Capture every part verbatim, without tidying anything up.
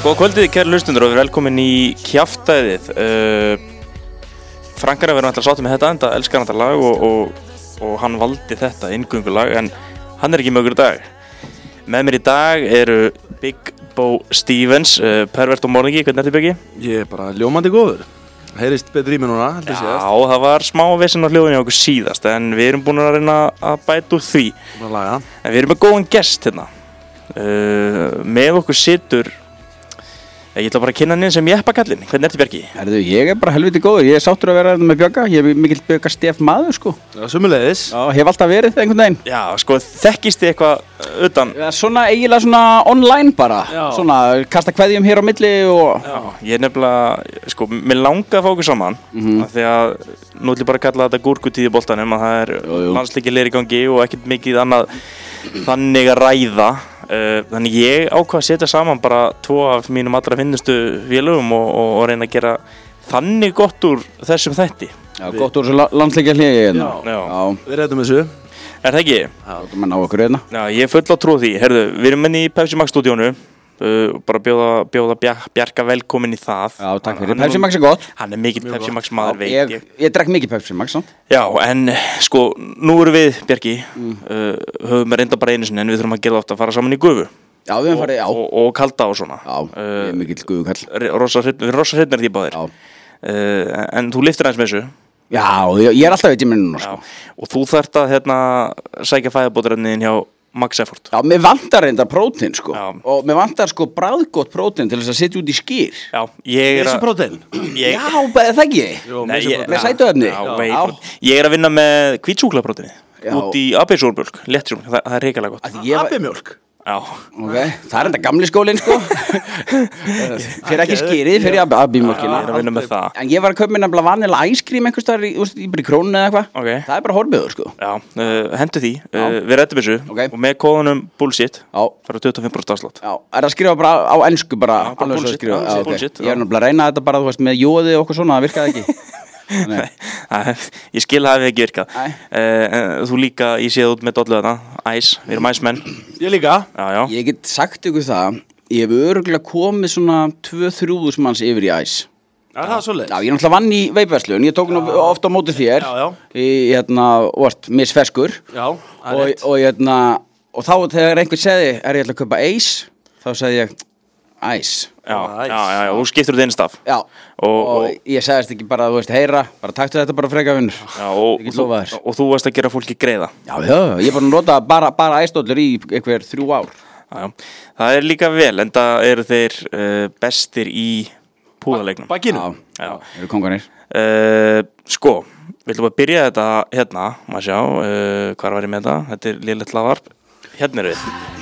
Góða kvöldið, kæru hlustundur og velkomin í Kjaftæðið. Uh, Frankar er verið að sátta með þetta enda elskar hann þetta lag og, og, og hann valdi þetta inngöngulag en hann er ekki með okkur í dag. Með mér í dag eru Big Bo Stevens, uh, Pervert og Morningi. Hvernig ertu, Biggi? Ég er bara ljómandi góður. Heyrist betri í mig núna, held ég síðast. Já, það var smá vesen á hljóðinu á okkur síðast en við erum búin að reyna að bæta úr því. Bara laga. En við erum með góðan gest hérna. Uh, með okkur situr ég ætla bara að kynna hann inn sem jeppakallinn. Hvernig ertu, Bjarki? Herðu, ég er bara helviti góður. Ég er sáttur að vera hérna með Björga. Ég er mikill Björga Stef maður, sko. Já, sömuleiðis. Já, hef alltaf verið einhvern veginn. Já, sko, þekkist þið eitthvað utan? Já, svona eiginlega svona online bara. Já. Svona, kasta kveðjum hér á milli og... Já, ég er nefnilega, sko, mér langar að fá okkur saman Mhm. af því að nú ætlum ég bara að kalla þetta gúrkutíð í boltanum að það er Jú, jú. landsleikir í gangi og ekkert mikið annað þannig að ræða. Uh, þannig ég ákvað að setja saman bara tvo af mínum allra finnustu félögum og, og, og reyna að gera þannig gott úr þessum þætti. Já, gott úr þessu landsleikja hliði hérna. Já. Já. Við reyðum þessu. Er það ekki? Já, þú mann á okkur hérna. Já, ég er full á trú því. Herðu, við erum enn í Pepsi Max stúdíónu. Uh, bara bjóða, bjóða Bjar- Bjarka velkomin í það. Já, takk fyrir. Hann er Pepsi nú- Max er gott. Hann er mikill Pepsi Max maður, veit Ég, ég. ég drekk mikið Pepsi Max, sant? Já, en sko, nú erum við, Bjarki, uh, höfum við reynda bara einu sinni en við þurfum að gera þetta að fara saman í gufu. Já, við höfum farið, já. Og, og kalda og svona. Já, ég er mikill guðukall. Uh, rosa hreinn- við erum rosa hreitnir því báðir. Já. Uh, en þú liftir aðeins með þessu. Já, ég, ég er alltaf veit ég minn núna, Já. sko. Og þú þarft að hérna, sækja fæðabótarefniðin hjá Max Effort. Já, mér vantar reyndar prótein, sko. Já. Og mér vantar, sko, bráðgott prótein til þess að setja út í skýr. Já, ég er Þessu að... prótein. Ég, Já, beðið það ekki? Jú, Nei, þessu ég- prótein. Með sætuefni? Já, Já. whey protein. Ég er að vinna með hvítsúklapróteinið. Já. Út í abisúrbjölk, léttsúr, það, það er reikalega gott. Ég var- Abimjólk. Já. Ok, það er enda gamli skólinn, sko. Fyrir ekki skýrið, fyrir Ég abimjólkina. er að vinna með það. En ég var að kaupa mér nefnilega vanilla æskrím einhvers staðar í, þú veist, í bara í krónu eða eitthvað. Ok. Það er bara horbiður, sko. Já, uh, hendu því, uh, við rettum þessu Ok. og með kóðunum bullshit Já, fara tuttugu og fimm prósent afslátt. já. Er það að skrifa bara á ensku bara? Já, bara alveg svo að bullshit, skrifa? já, Já, ok. bullshit, Ég er já. nefnilega að reyna þetta bara, þú veist, með jóði og okkur svona, það virkaði ekki. Þannig- Nei, ég skil að það hefði ekki virkað. Nei. Uh, þú líka, ég séð út með dollu þarna, æs, við erum æsmenn. Ég líka. Já, já. Ég get sagt ykkur það, ég hef örgulega komið svona tvö til þrjú þúsund manns yfir í æs. Er það svoleiðis? Já, ég er náttúrulega vann í veipverslun, ég tók nú ofta á móti þér. Já, já. Í, hérna, vart, misfeskur. Já, það er og, rétt. og, hérna, og þá þegar einhver segði, er ég ætla að kaupa eis, þá segði ég, æs. Já, Æs. já, já, já, þú skiptur út einstaf. Já, Og- og, ég segðist ekki bara, þú veist, heyra, bara taktu þetta bara freka vinnur. Já, og, Ég og, get þú, lofað þér. og þú varst að gera fólki greiða. Já, já, ég er bara að nota bara, bara æsdóllur í einhver þrjú ár. Já, já. Það er líka vel, en það eru þeir uh, bestir í púðalegnum. Bakinu. Já, Já. eru konganir. Uh, sko, við ætlum að byrja þetta hérna, maður sjá, uh, hvar var ég með þetta? Þetta er lélegt laðvarp. Hérna er við.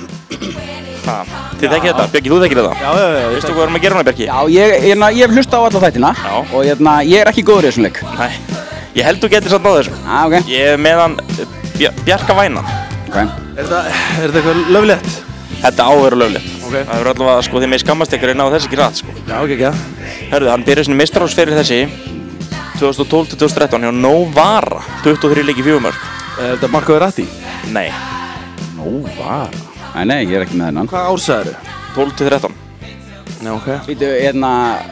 Ha, þið þekkið þetta, Björki, þú þekkir þetta. Já, já, já. Veistu hvað við erum að gera hana, Björki? Já, ég, ég, ég hef hlusta á alla þættina Já. og hérna, ég er ekki góður í þessum leik. Nei, ég held þú getur satt náðu þessu. Já, ok. Ég er með hann uh, Bjar- Bjarka Vænan. Ok. Er þetta, er þetta eitthvað löflegt? Þetta á að vera löglegt. Ok. Það er allavega, sko, því með skammast ykkur er náðu þessi ekki rætt, sko. Já, ok, ekki. Hörðu, hann byrjaði sinni meistarásferil þessi tvö þúsund og tólf til tvö þúsund og þrettán hjá Novara, tuttugu og þrjú leiki fjögur mörk. Er þetta Marko Verratti? Nei, Nóvar. Nei, nei, ég er ekki með hennan. Hvað ársæður? tólf til þrettán. Já, ok. Vítu, hérna...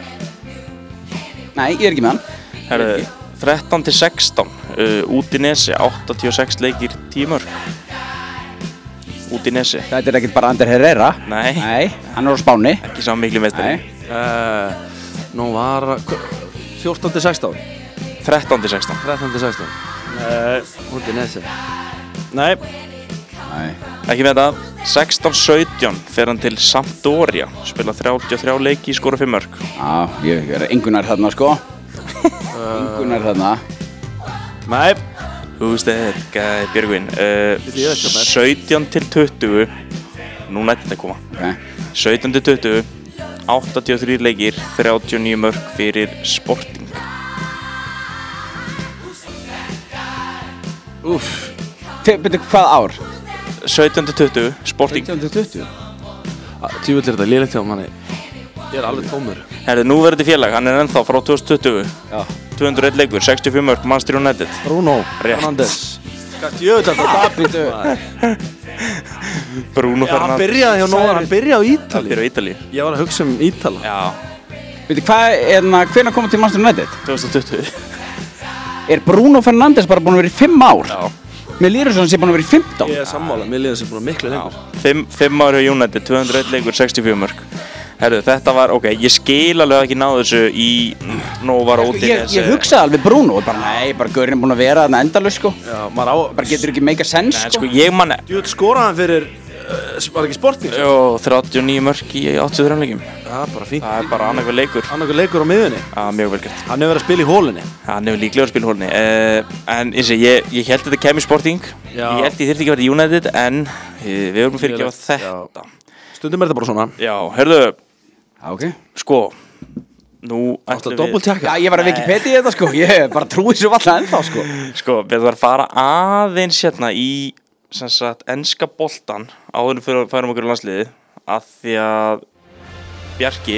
Nei, ég er ekki með hann. Hörðu, þrettán til sextán, uh, út í Nesi, áttatíu og sex leikir, tíu mörk. Út í Nesi. Þetta er ekkert bara Ander Herrera. Nei, Nei, hann er á Spáni. ekki sá miklu meistari. Nei. Uh, nú var fjórtán til sextán. þrettán til sextán. þrettán til sextán. Nei, út í Nesi. Nei. Nei. Ekki með þetta, sextán sautján fer hann til Sampdoria, spila þrjátíu og þrjá leiki, skora fimm mörk. Já, ég er engunar þarna, sko. Engunar þarna. Nei. Who's that guy, Björgvin? Uh, Ég veit hvað það er. sautján til tuttugu, nú nætti þetta að koma. Ok. sautján til tuttugu, áttatíu og þrjú leikir, þrjátíu og níu mörk fyrir Sporting. Úff. Byrju, hvað ár? sautján til tuttugu, Sporting. sautján til tuttugu. Tjúvill er þetta lélegt hjá manni. Ég er alveg tómur. Herði, nú verður þetta félag, hann er ennþá frá tvö þúsund og tuttugu. Já. tvö hundruð og einn leikur, sextíu og fimm mörk, Manchester United. Bruno Rétt. Fernandes. Hvað djöfull er þetta dapurt? Bruno Já, hann Fernandes. byrjaði hjá Nóa, hann byrjaði á Hann Ítali byrjaði á Ítalíu. Ég var að hugsa um Ítala Já, Veitu, hvað, hérna, hvenær komum til Manchester United? tvö þúsund og tuttugu. Er Bruno Fernandes bara búin að vera í fimm ár? Já. Mér líður sem hann sé búin að vera í fimmtán. Ég er sammála, mér liður sem búin að miklu lengur Fimm, fimm ári á United, tvö hundruð og einn leikur, sextíu og fjögur mörk. Herru, þetta var, ok, ég skil alveg ekki náðu þessu í Nóvar og Ég, ég hugsaði alveg Bruno, bara nei, bara gaurinn er búin að vera þarna endalaus, sko. Já, maður á Bara getur ekki make a sense, En sko. sko, ég man, Djúð skoraði hann fyrir, uh, var ekki Sporting? jó, þrjátíu og níu mörk í áttatíu og þrjú leikjum. Já, bara fínt Það er bara annarkvæð leikur. Annarkur leikur á miðunni Já, mjög vel gert. Hann hefur verið að spila í hólunni Hann hefur líklega að spila hólni. Uh, en eins og ég, ég held að þetta kemur Sporting. Já. Ég held ég þyrfti ekki að vera í United, en eh, við vorum fyrir ekki á Já. þetta. Stundum er þetta bara svona Já, hörðu, Já, ok. sko, nú Alltaf ætlum við, doppeltjekka Já, ég var að Wikipedia þetta, sko. Ég bara trúi þessu alltaf ennþá, sko. sko, við þarfum að fara aðeins hérna í, sem sagt, enska boltan áður en fyrir að færum okkur í landsliðið, að því að Bjarki,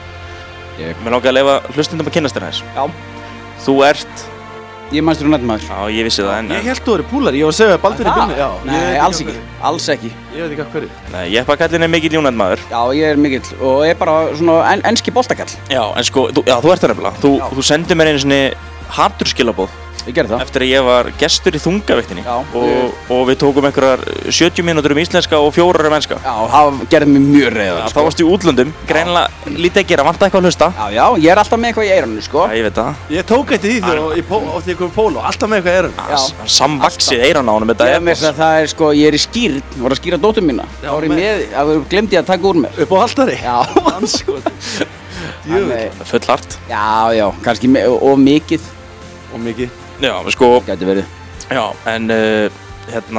Ég. mér langar að leifa hlustundum að kynnast þér aðeins. Já. Þú ert, Ég er Manchester United maður. já, ég vissi það, en, Ég held þú verið púlar, ég var að segja Baldur í Það? byrni Já, ég veit Nei, alls af ekki. hverju. Alls ekki. Ég veit ekki af hverju nei, ég er bara kallin er mikill United maður. Já, ég er mikill og er bara svona en, enski boltakall. Já, en sko, þú, já, þú ert það nefnilega. Þú, þú sendir mér einu sinni haturskilabóð Ég gerði það. eftir að ég var gestur í þungaviktinni Já. og, og við tókum einhverjar sjötíu mínútur um íslenska og fjórar um enska. Já, það gerði mig mjög reiðan, Já, þá varstu í útlöndum, greinilega lítið að gera, vanta eitthvað að hlusta. Já, já, ég er alltaf með eitthvað í eyranu, sko. Já, ég veit það. Ég tók eitt í því þegar ég pó- á því ég kom í póló Alltaf með eitthvað erum Já. S- Samvaxið eiran á honum, þetta Ég er með þess að það er, sko, ég er í skýrn, voru að skýra dóttur mína. Já, þá er ég með- með, það glemdi ég að taka úr mér. Upp á altari Já. Anskot Þannig- full hart. Já, já, kannski me- of mikið Og mikið Já, sko, gæti verið. já, en uh, hérna,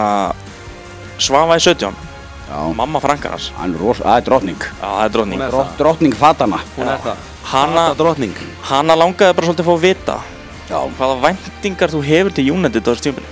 Svava í sautján, Já, mamma frankarnas, hann er ros, það er drottning. já, það er drótning. Hún er Drott, drottning fatana. Hún er það Hanna, Fata drottning hana langaði bara svolítið að fá að vita Já. hvaða væntingar þú hefur til United á þessu tímabili.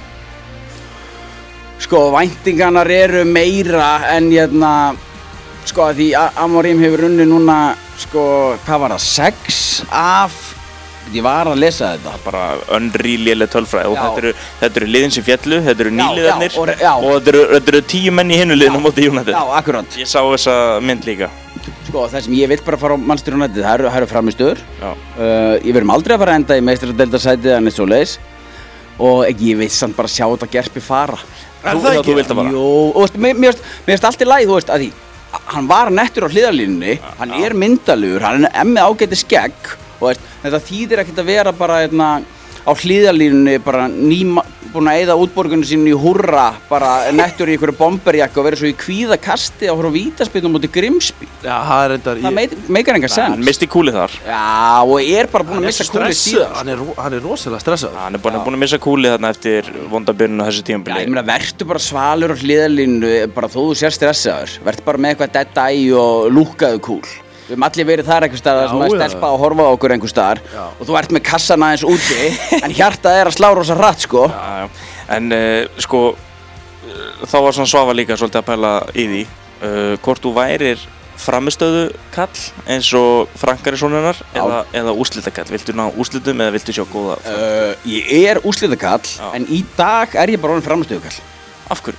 Sko, væntingarnar eru meira en hérna, sko, að því A- Amorim hefur unni núna, sko, hvað var það, sex af, ég var að lesa þetta. Bara unreal tölfræði og Já. þetta eru, þetta eru liðin sem fjallu, þetta eru Já, nýliðarnir já, og- já. og þetta eru, þetta eru tíu menn í hinu liðinu á móti United. Já, akkurat. Ég sá þessa mynd líka. Sko, það sem ég vil bara fara á Manchester United, það eru, það eru framistöður. Já. Uh, ég verðum aldrei að fara að enda í meistaradeildarsætið en eitt svo leiðis. Og ég vil samt bara sjá þetta gerpi fara. Er Þú- það já, ekki? þú vilt það bara. Jú, og veist, mér mér finnst- mér finnst allt í lagi, þú veist, að því hann var nettur á hliðarlínunni, hann er myndalugur, hann er emmi ágæti skegg og veist, þetta þýðir ekkert að vera bara hérna, á hliðarlínunni bara nýma, búin að eyða útborgunum sínu í húrra, bara nettur í einhverju bomberjakka og vera svo í kvíðakasti og horfa á vítaspilnum mútið Grimsby. Já, það er reyndar Það meik- meikar enga Hann sens. misti kúlið þar. Já, og er bara búin Hann að er missa svo kúlið stressaður síðan. Hann er, ro- hann er rosalega stressað Hann er búin, búin að missa kúlið þarna eftir vondabyrjun á þessu Já, ég tímabili. meina, vertu bara svalur á hliðarlínu, bara þó þú sér stressaður. Vertu bara með eitthvað dead eye og lúkkaðu kúl. Við höfum allir verið þar einhver staðar Já, sem að já. stelpa og horfa á okkur einhver staðar Já. og þú ert með kassan aðeins úti, en hjartað er að slá rosa hratt, sko. Já, já. En uh, sko, uh, þá var svona Svava líka svolítið að pæla í því uh, hvort þú værir framistöðu kall eins og Frankari sonunnar eða, eða úrslitakall. Viltu ná úrslitum eða viltu sjá góða? Uh, ég er úrslitakall, Já. en í dag er ég bara orðin framastöðukall. Af hverju?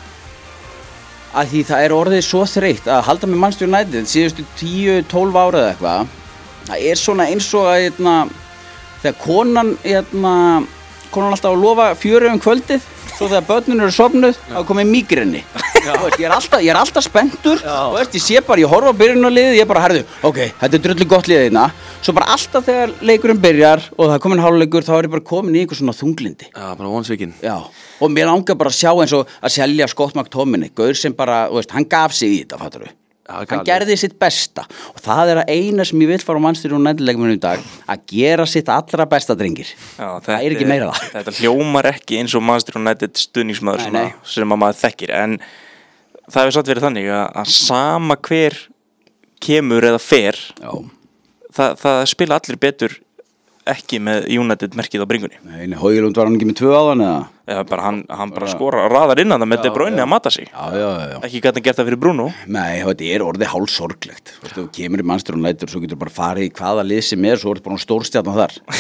Að því það er orðið svo þreytt að halda með Manchester United síðustu tíu til tólf ára eða eitthvað. Það er svona eins og að hérna, þegar konan hérna, konan alltaf að lofa fjöru um kvöldið, svo þegar börnin eru sofnuð, þá er komið mígrenni. Veist, ég, er alltaf, ég er alltaf spenntur og veist, ég sé bara, ég horfa á byrjunarliðið, ég er bara, herðu, ok, þetta er drullu gott liðið hérna. Svo bara alltaf þegar leikurinn byrjar og það er komin hálfleikur, þá er ég bara komin í einhver svona þunglindi. Já, bara vonsvikinn Já, og mér langar bara að sjá eins og að selja Scott McTominay, gaur sem bara, þú veist, hann gaf sig í þetta, fattar þú? Já, Hann galið. gerði sitt besta og það er að eina sem ég vil fara á Manchester United leikmennum í dag, að gera sitt allra besta, drengir. Já, Það er ekki meira það. Þetta hljómar ekki eins og Manchester United stuðningsmaður Nei, svona, nei. sem að maður þekkir, en það hefur satt verið þannig að, að sama hver kemur eða fer, Já, það, það spila allir betur ekki með United merkið á bringunni. Nei, Højlund var hann ekki með tvö áðan eða? Eða bara hann, hann bara skora raðar innan það með De Bruyne að mata sig. Já, já, já, já. Ekki gæti hann gert það fyrir Bruno. Nei, þetta er orðið hálfsorglegt. Þú veist, þú kemur í Manchester United og svo getur bara farið í hvaða lið sem er, svo er þetta bara stórstjarnan þar.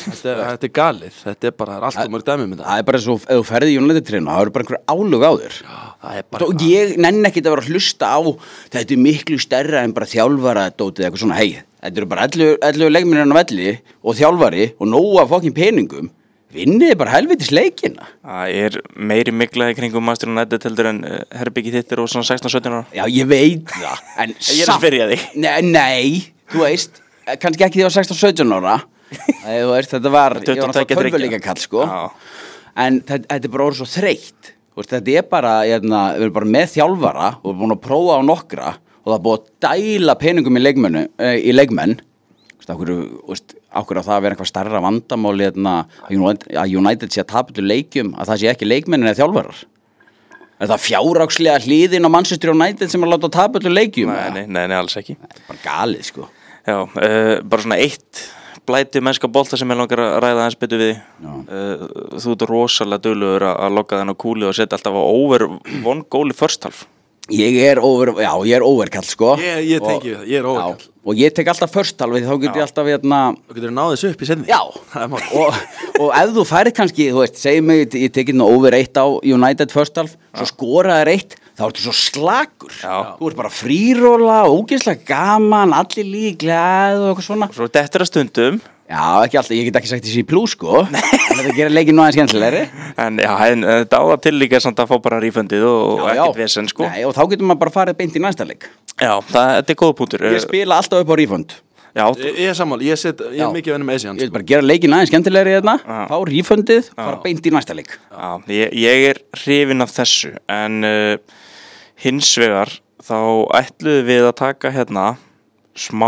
Þetta er, þetta er galið, þetta er bara, það er alltaf mörg dæmi með það. Það er bara svo, ef þú ferði í United-treinu, það eru bara einhver álög á þér. Það er bara Og ég nenni ekki að vera að hlusta á, þetta er miklu stærra en bara þjálfara dótið eitthvað svona, hei, þetta eru bara ellefu leikmennir á velli og þjálfari og nóga fokkin peningum, vinniði bara helvitis leikina. Það er meiri miklaði kringum Manchester United heldur en uh, herbyggi þittir og svona sextán sautján ára. Já, ég veit það, en Ég er að spyrja þig. Nei, nei, þú veist, kannski ekki því á sextán sautján ára, Nei, þú veist, þetta var, ég var náttúrulega tölvuleika kall, sko, Já. en þetta, þetta er bara orðið svo þreytt, þú veist, þetta er bara, hérna, við erum bara með þjálfara og við erum búin að prófa á nokkra og það er búin að dæla peningum í leikmennu, eh, í leikmenn, þú veist, okkur, þú veist, okkur á það að vera eitthvað stærra vandamál, hérna, að United sé að tapa til leikjum, að það sé ekki leikmennin eða þjálfarar. Er það fjárhagslega hliðin á Manchester United sem er að láta tapa til leikjum? Nei, nei, nei, nei, alls ekki. Það er bara galið, sko. Já, uh, bara svona eitt blæti mennska bolta sem ég langar að ræða aðeins betur við. Uh, þú ert rosalega duglegur að að logga þennan kúli og setja alltaf á over one goal í first half. Ég er over, já, ég er overkall, sko. Ég, ég tengi við það, ég er overkall. Já, og ég tek alltaf first half, þá getur ég alltaf, hérna, Þú getur náðið þessu upp í senni. já, Það er mál. og, og ef þú færið kannski, þú veist, segjum mig, ég tekið nú over eitt á United first half, svo skoraðir eitt, þá ertu svo slagur. Já. Þú ert bara fríróla, ógeðslega gaman, allir líklega og eitthvað svona. Svo dettur að stundum, Já, ekki alltaf, ég get ekki sagt þessi í plús, sko. En þetta gerir leikinn nú aðeins skemmtilegri. en já, en þetta á það til líka samt að fá bara rífundið og, og Já, ekkert já. vesen, sko. Nei, og þá getur maður bara farið beint í næsta leik. Já, það, þetta er góð punktur. Ég spila alltaf upp á refund. Já, Ég, ég er sammála, ég, set, ég Já. er mikið að vinna með Asian. Ég vil bara gera leikinn aðeins skemmtilegri hérna, Já. fá refundið, fara beint í næsta leik. já ég, ég er hrifinn af þessu, en uh, hins vegar þá ætluðum við að taka hérna smá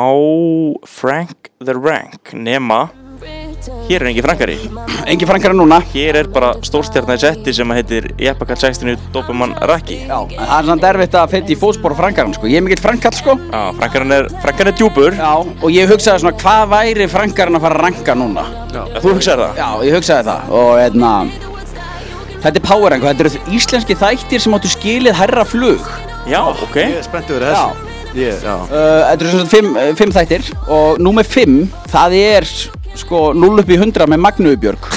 Frank the Rank, nema hér er engin frankari. Engi frankara núna. Hér er bara stórstjarnar í setti sem að heitir Jeppakall sextíu Dobermann Raki. Já, en það er samt erfitt að feta í fótspor frankaran, sko. Ég er mikill frankall, sko. Já, frankarinn er, frankarinn er djúpur. Já, og ég hugsaði svona, hvað væri frankarinn að fara að ranka núna? Já, þú hugsaðir það? Já, ég hugsaði það. Og hérna, þetta er power rank, þetta eru íslenski þættir sem áttu skilið hærra flug. Já, ok. Ég er spenntið verið þessu. Ég, já. Uh, þetta eru svona fimm, uh, fimm þættir og númer fimm, það er sko núll upp í hundrað með Magnúbjörg.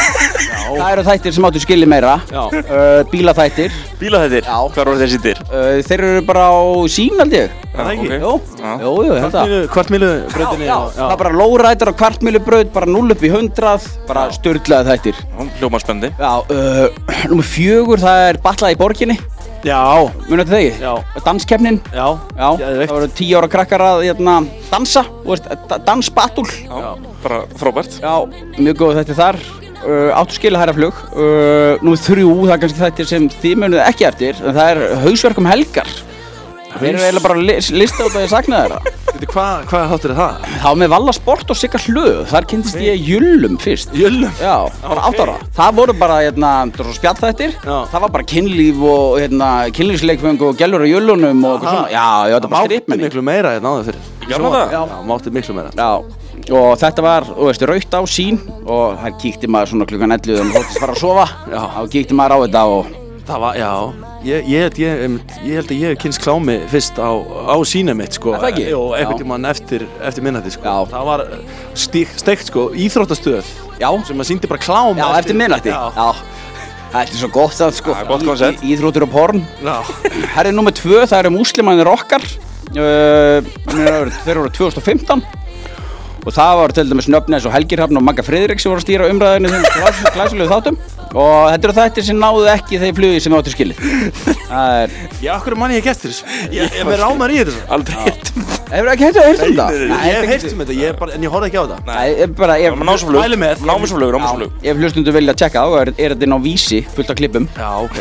Það eru þættir sem áttu skilið meira. Já. Uh, bílaþættir. Bílaþættir? Já. Hvar voru þeir sýttir? Uh, þeir eru bara á sín, held ég. Það er ekki. ok. Jú, Já. jú, jú, þetta. Kvartmílu brautinni. Já, já, það er bara lowrider og kvartmýlubraut, bara núll upp í hundrað, bara sturlaði þættir. Hljómar spennandi. Já, uh, númer fjögur, það er Batlað í borginni. Já. Munið þetta þegi? Já. Danskeppnin. Já. Já, Geðveikt. það voru tíu ára krakkar að hérna, dansa, þú veist, da- dansbatúl. Já, bara frábært. Já, mjög góð þetta þar. Uh, áttu skilja hærra flug. Uh, númer þrjú, það er kannski þættir sem þið munið ekki eftir, en það er Hausverk um helgar. Þeir eru eiginlega bara að li- lista út að ég saknaði þeirra. Veitu, Hvað hva þáttur er það? Það var með Valla Sport og Sigga Hlöð, þar kynntist ég Jullum fyrst. Jöllum? Já, bara átt ára. Það voru bara, hérna, það voru spjallþættir. Já. Það var bara kynlíf og, hérna, kynlífsleikfeng og gælur á Jullunum og eitthvað Aha. svona. Já, já, þetta var bara Mátti stripmenni. miklu meira hérna áður fyrir. Í gamla daga? Já. Já, mátti miklu meira. Já, og þetta var, þú veist, rautt á sín og þar kíkti maður svona klukkan ellefu og þóttist fara að sofa. Já. Þá kíkti maður á þetta og Það var, já, ég, ég, held, ég, einmitt- ég held að ég hef kynst klámi fyrst á, á sína mitt, sko. Er það ekki? Jó, einhvern Já. tímann eftir, eftir minnati, sko. Já. Það var stík, steikt, sko, íþróttastöð Já, sem að sýndi bara klám. já, eftir minnætti. Já. Já, þetta er svo gott það, sko. Já, gott koncept. Í- í- Íþróttur og porn. Já. Herrið nummer tvö, það eru múslimanir okkar. Uh, þeir voru tvö þúsund og fimmtán. Og það var til dæmis nöfni eins og Helgi Hrafn og Magga Friðriks sem voru að stýra umræðinu þeim glæsulegu þáttum. Og þetta eru þættir sem náðu ekki þeir flugi sem áttu skilið. Það er... Já, okkur mann ég hef gert þessu. Ég, ég með rámar í þessu. Aldrei hitt. Hefur ekki hægt að heyrta um það? Nei, nei, Ég hef heyrt um þetta, ég hef bara, en ég horfði ekki á þetta. Nei, ég bara... Ég, Námsflug. Mæli með. Námsflug, námsflug. Ef hlustundu vilja tjekka á, er, er þetta inn á Vísi, fullt af klippum. Já, ok.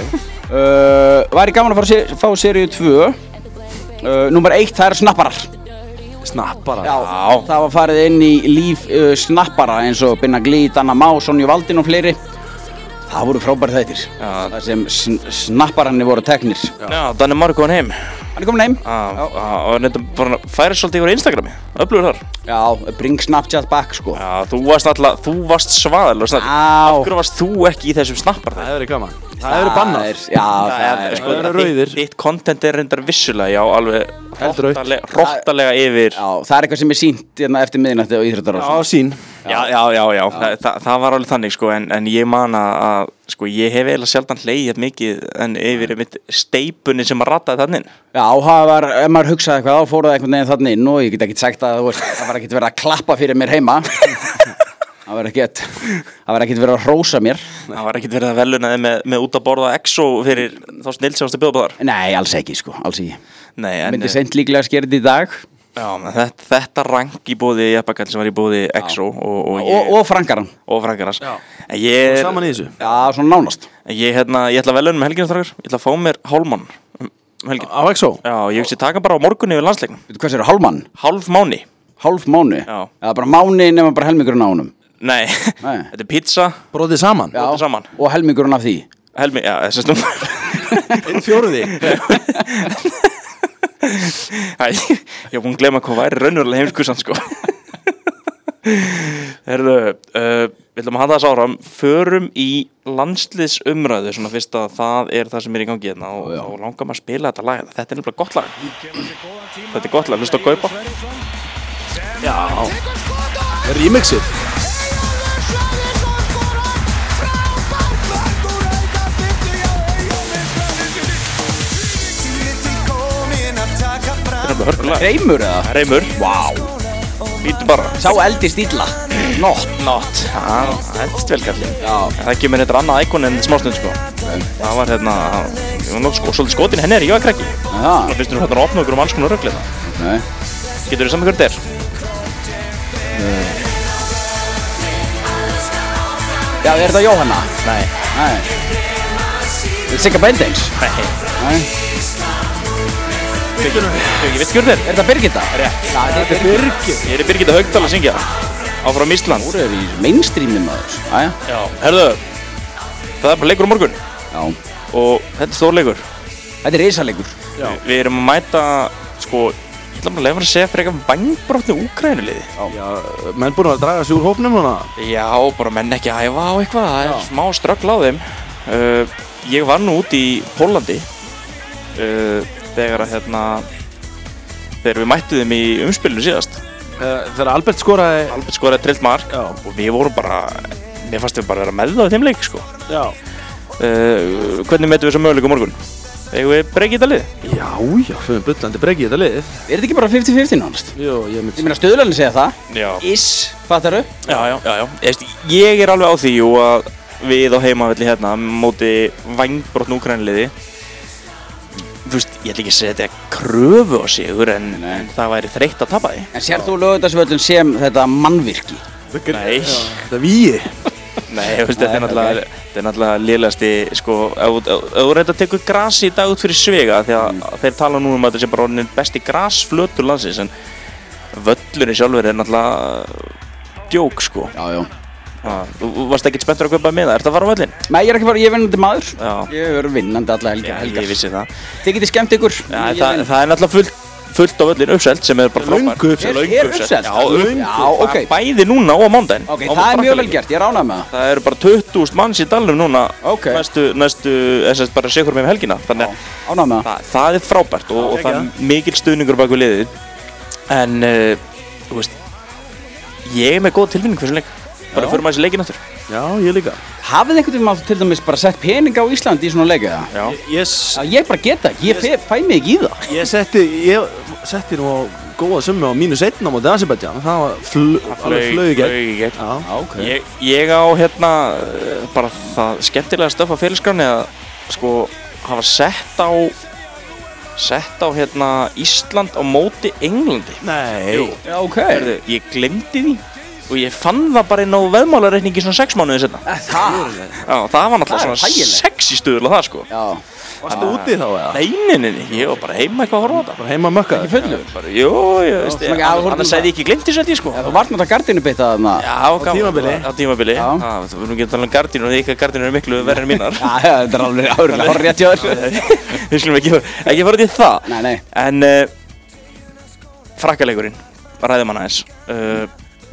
Uh, væri gaman að fara að se- fá seríu tvö. Uh, Númer eitt, það eru snapparar. Snappara. Já, það var farið inn í líf uh, snappara eins og Binna Glý, Danna Má, Sonju Valdin og fleiri. Það voru frábæri þættir. Já. Það sem sn snappararnir voru teknir. Já, Danni Már er komin heim. Hann er komin heim. Já, já, og þetta bara færi svolítið yfir Instagrami. Öflugur þar. Já, bring Snapchat back, sko. Já, þú varst alltaf, þú varst svaðal og snart. Já. Af hverju varst þú ekki í þessum snappar Það þegar? hefur verið gaman. Það hefur verið bannað. er- Já, það er... sko, það eru rauðir. þitt, þitt content er reyndar vissulega, já, alveg Heldur rautt. hrottalega, hrottalega yfir. Já, það er eitthvað sem er sýnt hérna, eftir miðnætti á Íþróttarási. Já, sín. Já, já, já, já. Þa, það, það var alveg þannig sko, en, en ég man að sko, ég hef eiginlega sjaldan hlegið mikið en yfir mitt steipunni sem að rataði þannig. Já, það var, ef maður hugsaði eitthvað, þá fór það einhvern veginn þannig inn og ég get ekki sagt að veist, það var ekkert verið að klappa fyrir mér heima. Það var ekkert, það var ekkert verið að hrósa mér. Það var ekkert verið að velunaði með, með út að borða exo fyrir þá snill sem varstu bjóða báðar. Nei, alls ekki sko, alls ekki. Nei, en... Myndi seint líklega skerði í dag. Já, þetta, þetta rank í bóði Jeppakall sem var í bóði exo og, og, ég, Og, og frangaran. og frangarnas. Já. En ég... Og saman í þessu. Já, svona nánast. En ég, hérna, ég ætla að veluna með helgina strákar. Ég ætla að fá mér hálfmann um helgina. Á Exo? Já, ég hugsi taka bara á morgunni yfir landsleiknum. Veitu hvað sér, hálfmann? Hálf máni. Hálf mánu? Já. Eða bara máni nema bara helmingurinn á honum? Nei, Nei. þetta er pizza. Bróðið saman? Já, Bróðið saman. og helmingurinn af því? Helmi, já, þess að Einn fjóruði? Æ, ég var búin að gleyma hvað væri raunverulega heimskursan sko. Herðu, uh, við ætlum að hafa þess áfram. Förum í landsliðsumræðu svona fyrst að það er það sem er í gangi hérna og, og langar maður að spila þetta lag. Þetta er nefnilega gott lag. Þetta er gott lag, hlusta á Gaupa. Já. Remixið. Þetta er nefnilega hörkulag. Reymur eða? Reymur. Vá. Býtu bara. Sá eldi stíla. Not. Not. Það heldist vel kallið. Já. Það kemur þetta annað íkon en smástund sko. Það var hérna, ég var náttúrulega svolítið skotin henni er, ég var krekki. Já. Það finnst þú hérna að opna okkur um alls konar rögl hérna. Nei. Getur þú saman hvernig þetta er? Já, er þetta Jóhanna? Nei. Nei. Er þetta Sigga Bendings? Nei. Nei. Ég veit ekki hvernig þetta er. Er þetta Birgitta? Rétt. Já, þetta er Birgitta. Ég er í Birgitta Haugdal að syngja. Áfram Ísland. Þú er í mainstreami maður. Æja. Já. Herðu, það er bara leikur á morgun. Já. Og þetta er stór leikur. Þetta er risaleikur. Já. Við erum að mæta, sko, ég ætla bara að lefa mér að segja fyrir eitthvað vængbrotnu Úkraínuliði. Já, menn búin að draga sig úr hópnum núna? Já, bara menn ekki að æfa á eitthvað, það er smá ströggl á þeim. Uh, ég var nú út í Pólandi uh, þegar að hérna, þegar við mættum þeim í umspilinu síðast. Uh, þegar Albert skoraði... Albert skoraði trillt mark Já. og við vorum bara, mér fannst við bara vera með það í þeim leik, sko. Já. Uh, hvernig metum við þessa möguleika á morgun? Eigum við breyki þetta lið? Já, já, fyrir bullandi breyki þetta lið. Er þetta ekki bara fifty fifty nánast? Jú, ég myndi... Ég meina stöðlarnir segja það. Já. Is, fattaru? Já, já, já, já. Ég, ég er alveg á því og að við á heimavelli hérna móti vængbrotnu Úkraínuliði. Þú veist, ég ætla ekki að segja þetta kröfu á sigur en, en það væri þreytt að tapa því. En sér þú Laugardalsvöllin sem þetta mannvirki? Nei. Þetta er víi. Nei, þú veist, þetta er náttúrulega, þetta er náttúrulega lélegasti, sko, ef þú reynda að teka grasi í dag út fyrir Svega því að mm. þeir tala nú um að þetta sé bara orðin besti grasflötur landsins en völlurinn sjálfur er náttúrulega djók, sko. Já, já. Ah, þú varst ekkert spenntur að kaupa með það, ertu að fara á völlinn? Nei, ég er ekki bara, ég er vinnandi maður. Já. Ég er vinnandi alla helga, Já, helgar. ég vissi það. Þið getið skemmt ykkur. Já, það, það er náttúrulega fullt, fullt á völlinn uppselt sem er bara frábær. Löngu uppselt. Er- er uppselt? Já, löngu. Já, ok. Það er bæði núna og á mándaginn. Ok, Á það er mjög vel Frakkaleiki. gert, ég er ánægð með það. Það eru bara tuttugu þúsund manns í dalnum núna Ok. næstu, næstu, þess að bara sigur með um helgina. Þannig að Ánægð með það. það, það er frábært og, og það er mikil stuðningur bak við liðið. En, uh, þú veist, ég er með góð tilfinning fyrir þessu leik. Bara fyrir maður þessi leikin aftur. Já, ég líka. Hafið einhvern veginn til dæmis bara sett pening á Íslandi í svona leik eða? Já. Ég, s- Já, ég bara geta ekki, ég fe, fæ mig ekki í það. ég setti, ég setti nú á góða summi á mínus einn á móti Azerbaijan. Það var fl alveg flög í gegn. í gegn. Já. Já, ok. Ég, ég á hérna uh, bara það skemmtilega stöf á félagsgráni að sko hafa sett á sett á hérna Ísland á móti Englandi. Nei. Jú. Já, ok. Herðu, ég glemdi því og ég fann það bara inn á veðmálareikningi svona sex mánuði setna. Það? Já, það var náttúrulega Það er svona hlægilegt. sexy stuðul á það sko. Já. Varstu úti þá eða? Nei, nei, nei, nei, ég var bara heima eitthvað að horfa á þetta. Bara heima að mökka Ekki fullu? Bara, jú, ég veist, svona ekki ég, áhorfum annars það. hefði ég ekki glemt þessu þetta, sko. Já, þú vart náttúrulega gardinu bytta þarna. Já, á tímabili. Á tímabili. Já. Já, þú erum ekki að tala um gardínur og því ekki að gardínur eru miklu verri en mínar. Já, já, þetta er alveg árið, árið rétt hjá þér. Við skulum ekki, ekki fara út í það. Nei, nei. En uh, frakkaleikurinn, ræðum hann aðeins. Uh,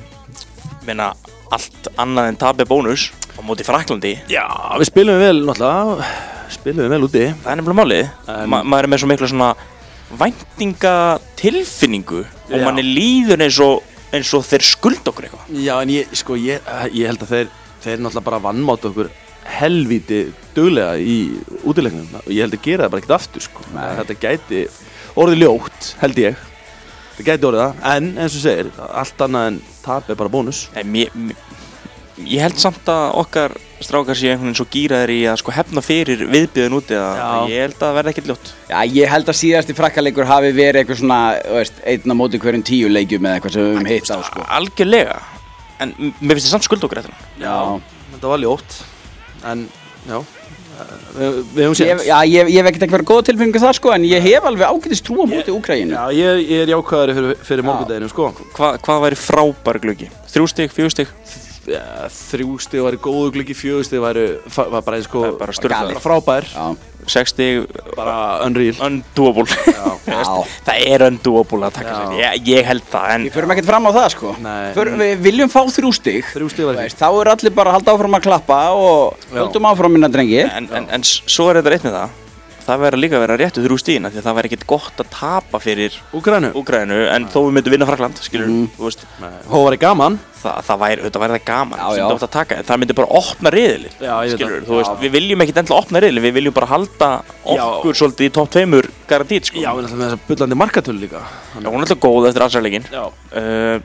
minna, allt annað en tabi bónus á móti Frakklandi. Já, við spilum vel náttúrulega. Spilum við vel úti. Það er nefnilega málið. En- Ma maður er með svo miklu svona væntingatilfinningu og Já. manni líður eins og eins og þeir skulda okkur eitthvað. Já, en ég, sko, ég, ég held að þeir, þeir náttúrulega bara vannmáta okkur helvíti duglega í útileiknum og ég held að gera það bara ekkert aftur, sko. Þetta gæti orðið ljótt, held ég. Þetta gæti orðið það, en eins og segir, allt annað en tap er bara bónus. En mér, mér, ég held samt að okkar strákar séu einhvern veginn svo gíraðir í að sko hefna fyrir viðbjöðin úti að ég held að það verði ekkert ljótt. Já, ég held að síðasti frakkaleikur hafi verið eitthvað svona, veist, einn á móti hverjum tíu leikjum eða eitthvað sem við höfum hitt á, sko. Algjörlega, en mér finnst þið samt skulda okkur þetta. Já, þetta var ljótt, en já, við, við höfum séð. Já, ég, ég hef ekkert eitthvað góða tilfinningu þar, sko, en ég hef alveg ágætist trú á móti Úkraínu. Já, ég, ég er jákvæðari fyrir, fyrir morgundeginu, sko. Hva, hvað væri frábær gluggi? Þrjú stig, fjögur stig? Ja, þrjú stig væri góðu gluggi, fjögur stig væri var bara, sko, bara, bara frábær. Já. sex stig bara unreal. Undoable. Það er undoable að taka sér. Ég, ég held það. En... Við förum ekkert fram á það, sko. För, við viljum fá þrjú stig. Þrjú stig væri. Þá er allir bara að halda áfram að klappa og höldum áfram minna drengi. En, en, en svo er þetta reitt með það. Það verður líka að vera réttu þrjú stíðina því að það verður ekkert gott að tapa fyrir Úkraínu, Úkraínu en þó við myndum vinna Frakkland, skilur mm. þú veist. Hó væri gaman. Það, það væri, þetta væri það gaman, já, sem já. þú átt að taka, það myndi bara opna riðilinn, skilur þú veist. Við viljum ekkert endilega opna riðilinn, við viljum bara halda okkur já. Svolítið í topp tveimur garantít, sko. Já, við ætlum með þessa bullandi markatölu líka. Já, hún er alltaf góð eftir allsarleikinn. Uh,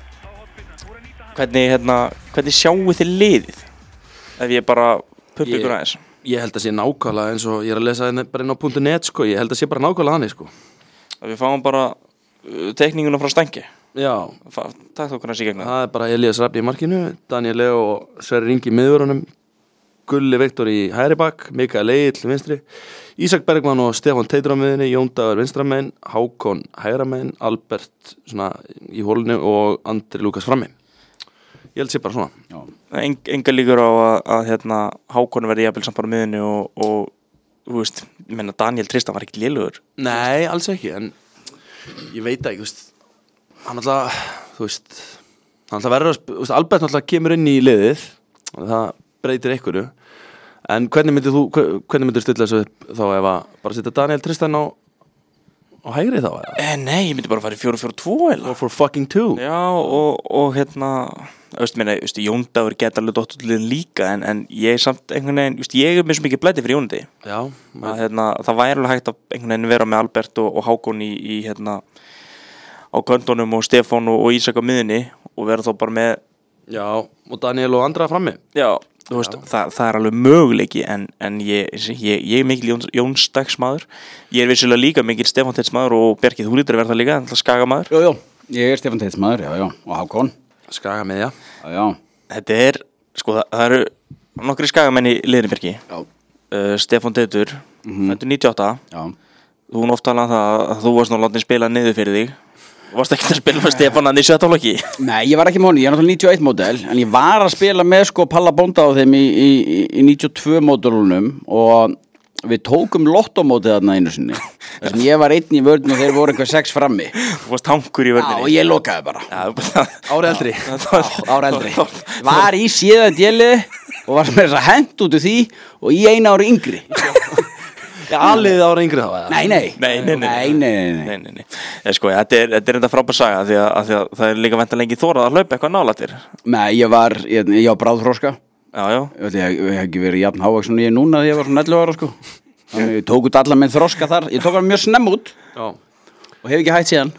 hvernig, hérna, hvernig sjáu þið liðið? Ef ég bara pumpa ykkur aðeins. Ég held að sé nákvæmlega eins og ég er að lesa bara inn á punktur net, sko, ég held að sé bara nákvæmlega þannig, sko. Að við fáum bara teikninguna frá Stangi. Já. Takk þá hvernig sé gegna. Það er bara Elías Rafn í markinu, Daniel Leo og Sverrir Ingi í miðvörunum, Gulli Viktor í hægri bak, Mikael Egill vinstri, Ísak Bergmann og Stefán Teitur á miðjunni, Jón Dagur vinstra megin, Hákon hægra megin, Albert svona í hólinu og Andri Lukas frammi. Ég held sé bara svona. Já. En, enga líkur á að, að hérna, Hákon verði jafnvel samt bara miðunni og, og þú veist, ég menna Daniel Tristan var ekkert lélugur. Nei, alls ekki, en ég veit ekki, þú veist, hann alltaf, þú veist, hann alltaf verður að, þú veist, Albert alltaf kemur inn í liðið, það breytir einhverju, en hvernig myndir þú, hvernig myndir stilla þessu upp þá ef að bara setja Daniel Tristan á, á hægri þá, eða? Eh, nei, ég myndi bara fara í fjóra fjóra tvö, eða? four four fucking two. Já, og, og hérna, þú veist, meina, þú veist, Jón Dagur geta alveg dótturliðin líka, en, en ég er samt einhvern veginn, þú veist, ég er með svo mikið blæti fyrir Jóndi. Já. Að, hérna, það væri alveg hægt að einhvern veginn vera með Albert og, og Hákon í, í, hérna, á köndunum og Stefán og, og Ísak á miðunni og vera þá bara með... Já, og Daniel og Andra frammi. Já, þú veist, það, það er alveg möguleiki, en, en ég, ég, ég er mikil Jón, Jónsdags maður. Ég er vissulega líka mikil Stefán Teits maður og Bjarki, þú lítur að vera það líka, það Skaga maður. Jú, jú, ég er Stefán Teits maður, já, já, og Hákon. Skaga með, já. Já, já. Þetta er, sko, það, það eru nokkri Skagamenn í liðinu, Bjarki. Já. Uh, Stefán Teitur, Mhm. fæddur níutíu og átta. Já. Þú hún oft talað um það að þú varst nú látið spila niður fyrir þig. Þú varst ekki að spila með Stefán hann í sjötta flokki. Nei, ég var ekki með honum, ég er náttúrulega níutíu og eitt módel, en ég var að spila með sko Palla Bónda á þeim í, í, í níutíu og tvö módulunum og við tókum lottómótið þarna einu sinni. Þess að ég var einn í vörðinu og þeir voru eitthvað sex frammi. Þú varst tankur í Já, vörðinni. og ég lokaði bara. Já, Ári eldri. Ára eldri. Var í síða djelið og var með þess að hent út úr því og í eina ári yngri. Já, alveg ára yngri þá, eða? Nei, nei. Nei, nei, nei, nei, nei, nei. nei, nei, nei. Ég, sko, þetta er, þetta er enda frábær saga því að, að, því að það er líka ventan lengi þórað að hlaupa eitthvað nálættir. Nei, ég var, ég, ég var bráðþroska. Já, já. Ég veit, ég, ég hef ekki verið jafn hávaksin og ég er núna þegar ég var svona ellefu ára, sko. Þannig ég tók út alla minn þroska þar. Ég tók hann mjög snemm út Já. og hef ekki hætt síðan.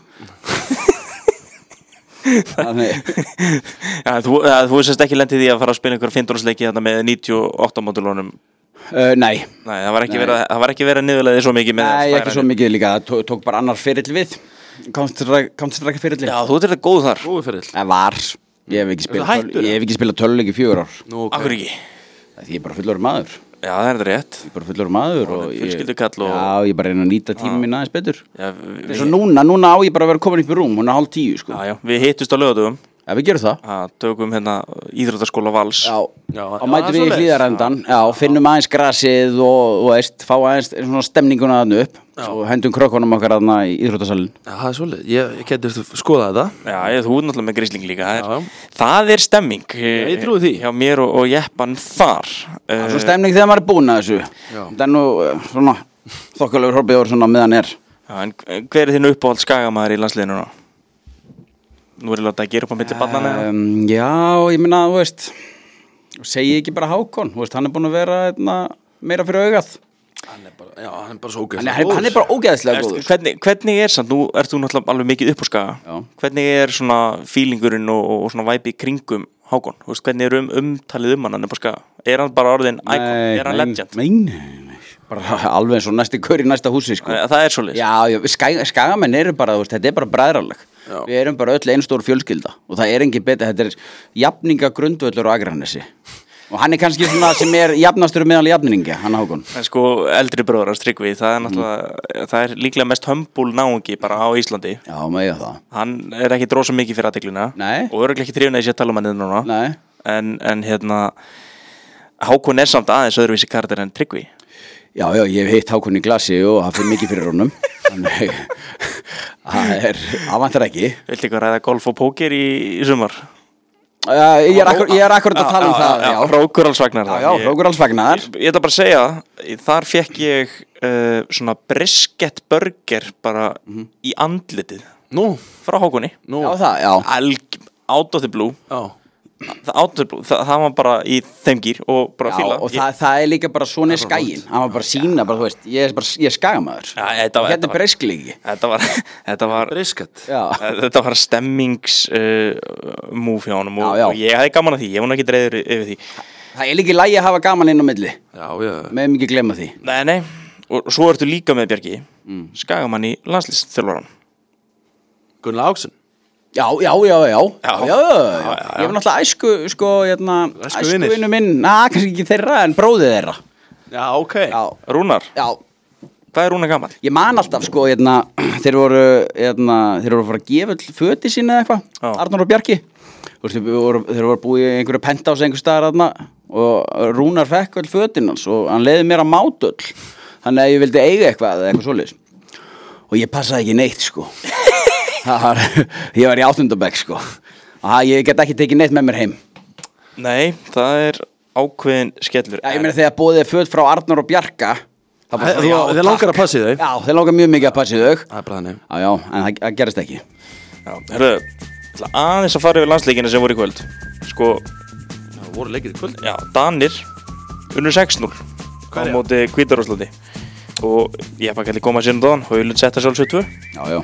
Þannig, Já, þú, að, þú sérst ekki lendið því að fara að spila einhverja fimmtánleiki þarna með níutíu og átta módulunum. uh, nei. Nei, það var ekki Nei. verið, það var ekki verið að niðurlega svo mikið með Nei, ekki svo mikið líka. Það tók, tók bara annar ferill við. Counter-Strike ferill. Já, þú ert þetta góð þar. Góði fyrir. Það var. Ég hef ekki spilað hættur, töl, ég hef ekki spilað töluleik í fjögur ár. Nú, ok. Akkur ekki. Því ég er bara fullorðinn maður. Já, það er þetta rétt. Ég er bara fullorðinn maður og ég, Fjölskyldukall og... Já, ég bara reyna að nýta tíma mín aðeins betur. Já, Eins og núna, núna á ég bara að vera komin upp í rúm, hún er hálf tíu, sko. já, já, við hittust á laugardögum. Já, við gerum það. að tökum hérna íþróttaskóla Vals. Já, Já, og já, mætum það er við í svoleiðis. hlíðarendan, já, finnum aðeins grasið og, og veist, fá aðeins svona stemninguna þarna upp og hendum krökkunum okkar þarna í íþróttasalinn. Já, það er svolítið. Ég, ég geti skoða þetta. Já, ég, þú er náttúrulega með grísling líka. Það er, Já. það er stemming. ég trúi því. Hjá mér og, og jeppan þar. Það er svona stemning þegar maður er búinn að þessu. Já. Það er nú eh, svona þokkalegur hobby og svona meðan er. Já, en hver er þín uppáhald skagamæður í landsliðinu núna? Nú er ég látað að gera upp á milli barnanna eða? um, Já, ég minna, þú veist segi ekki bara Hákon, þú veist, hann er búin að vera eitna, meira fyrir augað. Hann er bara, já, hann er bara svo Hann ógeðslega er, hann er bara ógeðslega Veist, góður. hvernig, hvernig er samt, nú ert þú náttúrulega alveg mikið upp á Skaga. Já. Hvernig er svona feelingurinn og, og svona væpi í kringum Hákon? Þú veist, hvernig er um, umtalið um hann upp á Skaga? Er hann bara orðin icon? Er hann legend? Nei, nei, nei, bara alveg eins og næsti gaur í næsta húsi, sko. Það er svoleiðis. Já, já, Skaga, Skagamenn eru bara, þú veist, þetta er bara bræðraleg. Já. Við erum bara öll einn stór fjölskylda og það er engin betur, þetta er jafninga grundvöllur á Akranesi. Og hann er kannski svona sem er jafnastur meðal jafningja, hann Hákon. En sko, eldri bróður hans Tryggvi, það er náttúrulega, það er líklega mest hömbul náungi bara á Íslandi. Já, með ég það. Hann er ekki dróð svo mikið fyrir aðtegluna. Nei. Og örugglega ekki trefna í sér tala um hann núna. Nei. En, en hérna, Hákon er samt aðeins öðruvísi karakter en Tryggvi. Já, já, ég hef hitt Hákon í glasi og það fyrir mikið fyrir honum. Þannig, það er, það vantar ekki. Viltu eitthvað ræða golf og póker í, í sumar? Uh, ég, er akkur, ég er akkurat að tala um það, já. Hrókurálsvagnar. Já, já, Hrókurálsvagnar. Ég, ég ætla bara að segja, þar fekk ég uh, svona brisket burger bara Mhm. í andlitið Nú, frá Hákoni. nú Já, það, já. Alg, out of the blue. Já, Það, out of the blue, það, það var bara í þeim gýr og bara Já, fíla. og það, það er líka bara svona skæin. Hann var bara að sína, bara, þú veist, ég er bara, ég er Skagamaður. Já, þetta var- Hérna þetta er var- breyskleiki. Þetta var, þetta var, brisket. Já. þetta var stemmings uh, move hjá honum og, Já, já. og ég hefði gaman að því, ég var nú ekki dreifður yfir því. Það er líka í lagi að hafa gaman inn á milli. Já, já, Með mikið glemma því. Nei, nei, og svo ertu líka með Bjarki, Mm. Skagamann í landslýsþjálfaran. Gunnar Áksson. Já, já, já, já. Já. Já, já, já. Ég var náttúrulega æsku, sko, hérna, Æskuvinir. æskuvinnu minn, na, kannski ekki þeirra, en bróðið þeirra. Já, ok. Já, Rúnar, já. hvað er Rúnar gamall? Ég man alltaf, sko, hérna, þeir voru, hérna, þeir voru að fara að gefa all föti sína eða Já. eitthvað, Arnór og Bjarki. Þú veist, þeir voru, þeir voru búið í einhverju penthouse einhver staðar þarna og Rúnar fekk all fötin hans og hann leiði mér að máta öll. Þannig að ég vildi eiga eitthvað eða eitthvað svoleiðis. Og ég passaði ekki neitt, sko. Það var, ég var í áttundabæk, sko. Og það, ég get ekki tekið neitt með mér heim. Nei, það er ákveðin skellur. Já, ég meina þegar boðið er föt frá Arnór og Bjarka. það bara, Þú, já, þið takk. langar að passi þau? Já, þeir langar mjög mikið að passi þau. Það er bara þannig. Já, já, en það, það gerist ekki. Já, herru, ætla aðeins að fara yfir landsleikina sem voru í kvöld. Sko, Það voru leikir í kvöld. já, Danir unnur sex núll á Hverja? móti Hvítaruslandi og ég bara kalli koma sér um dagann og Hulund setta sjálfsög tvö. Já, já.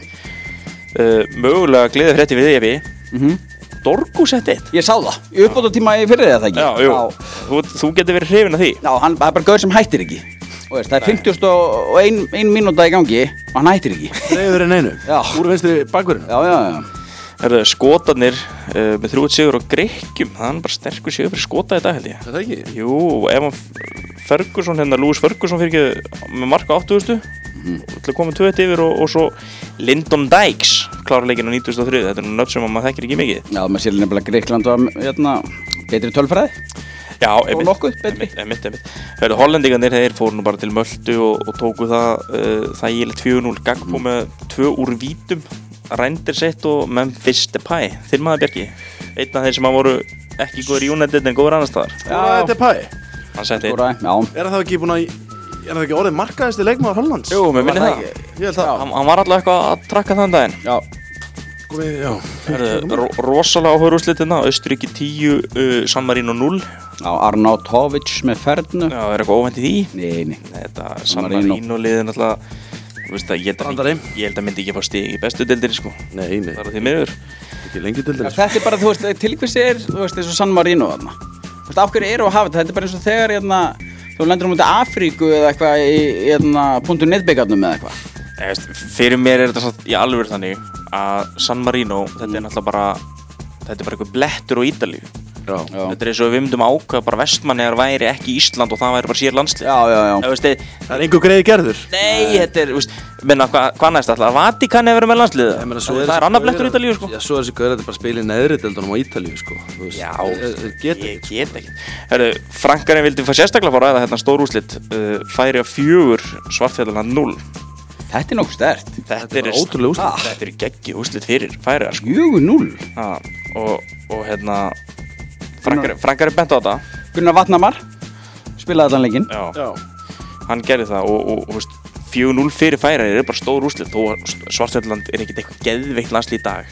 Uh, mögulega gleðið frétti við Efi. Mhm. Dorgu sett eitt. Ég sá það, í uppbótartíma í fyrir það ekki. Já, jú, þú, þú getur verið hrifin af því. Já, hann það er bara gaur sem hættir ekki. Og veist, það er fimmtíu og ein mínúta í gangi og hann hættir ekki. Reyður en einu. Já. Úr vinstri bakverðinu. Já, já, já. Herru, skotarnir uh, með þrjú sigur á Grikkjum, það er bara sterkur sigur fyrir skota í dag held ég. Er það ekki? Jú, ef hann Ferguson, hérna Lewis Ferguson fyrir ekki með marka áttugustu Mhm. til að koma tvö eitt yfir og, og svo Lyndon Dykes klára leikinn á nítugasta og þriðju. Þetta er nú nöfn sem maður þekkir ekki mikið. Já, maður sér nefnilega Grikkland var hérna, betri tölfræði. Já, Og nokkuð betri. Emitt, emitt. Hörðu, hollendingarnir, þeir fóru nú bara til Möltu og, og tóku það uh, þægilegt fjögur núll Gagbo Mm. með tvö úr vítum, Reinders eitt og Memphis Depay. Þinn maður Bjarki, einn af þeir sem að voru ekki góður í United en góður annars staðar. Já, þetta er pæ. Hann setti einn. Skóra, já. Er það ekki búin að, er það ekki orðið markaðisti leikmaður Hollands? Jú, mér minni Var það. það Ég held það. Hann, hann var alltaf eitthvað að trakka þann daginn. Já. Komið, já. Hörðu, ro rosalega áhugur úrslitina, Austuríki tíu, uh, San Marino núll. Já, Arnautovic með fernu. Já, er eitthvað óvænt í því? Nei, nei. Þetta San San Marino. Marino liðin alltaf, þú veist að ég held að, Brandari. ég held að myndi ekki fá stig í bestu deildinni sko. Nei, nei. Það er því miður. Ekki lengi til Ja, þess. þetta er bara, þú veist, til hvers er, þú veist, eins og San Marino þarna. Þú veist, af hverju eru að hafa þetta? Þetta er bara eins og þegar, hérna, þú lendur um út af Afríku eða eitthvað í, hérna, punktu netbyggarnum eða eitthvað. Ég veist, fyrir mér er þetta satt í alvöru þannig að San Marino, þetta er náttúrulega bara, þetta er bara eitthvað blettur á Ítalíu. Já. Já. Þetta er eins og við myndum ákveða bara Vestmannaeyjar væri ekki Ísland og það væri bara sér landslið. Já, já, já. Þú veist, þið- Það er einhver greiði gerður. nei, þetta er, þú veist, minna, hvað hva næst alltaf? Vatíkan hefur verið með landsliðið. Ég meina, svo Það þessi er annar gaurar- blettur í Ítalíu, sko. Já, svo er þessi gauður þetta bara að spila í neðri deildunum á Ítalíu, sko. Þú veist, Já, þeir- þeir geta ég get ekki. Herru, Frankarinn vildi fá sérstaklega fá að ræða hérna stór úrslit, uh, færi á fjögur, Svartfjallarna núll. Þetta er nokkuð stert. Þetta er bara ótrúlega úrslit. Ah, Þetta er geggi úrslit fyrir færiðar, sko. Fjögur núll. Ah, og, og hérna, Frankarinn Frankarinn bent á þetta. Gunnar Vatnamar spilaði allan leikinn. Já, Já. hann gerði það og, og, og þú veist, fjögur núll fyrir færiðar er bara stór úrslit. Þó að Svartfjalland er ekkert eitthvað geðveikt landslið í dag.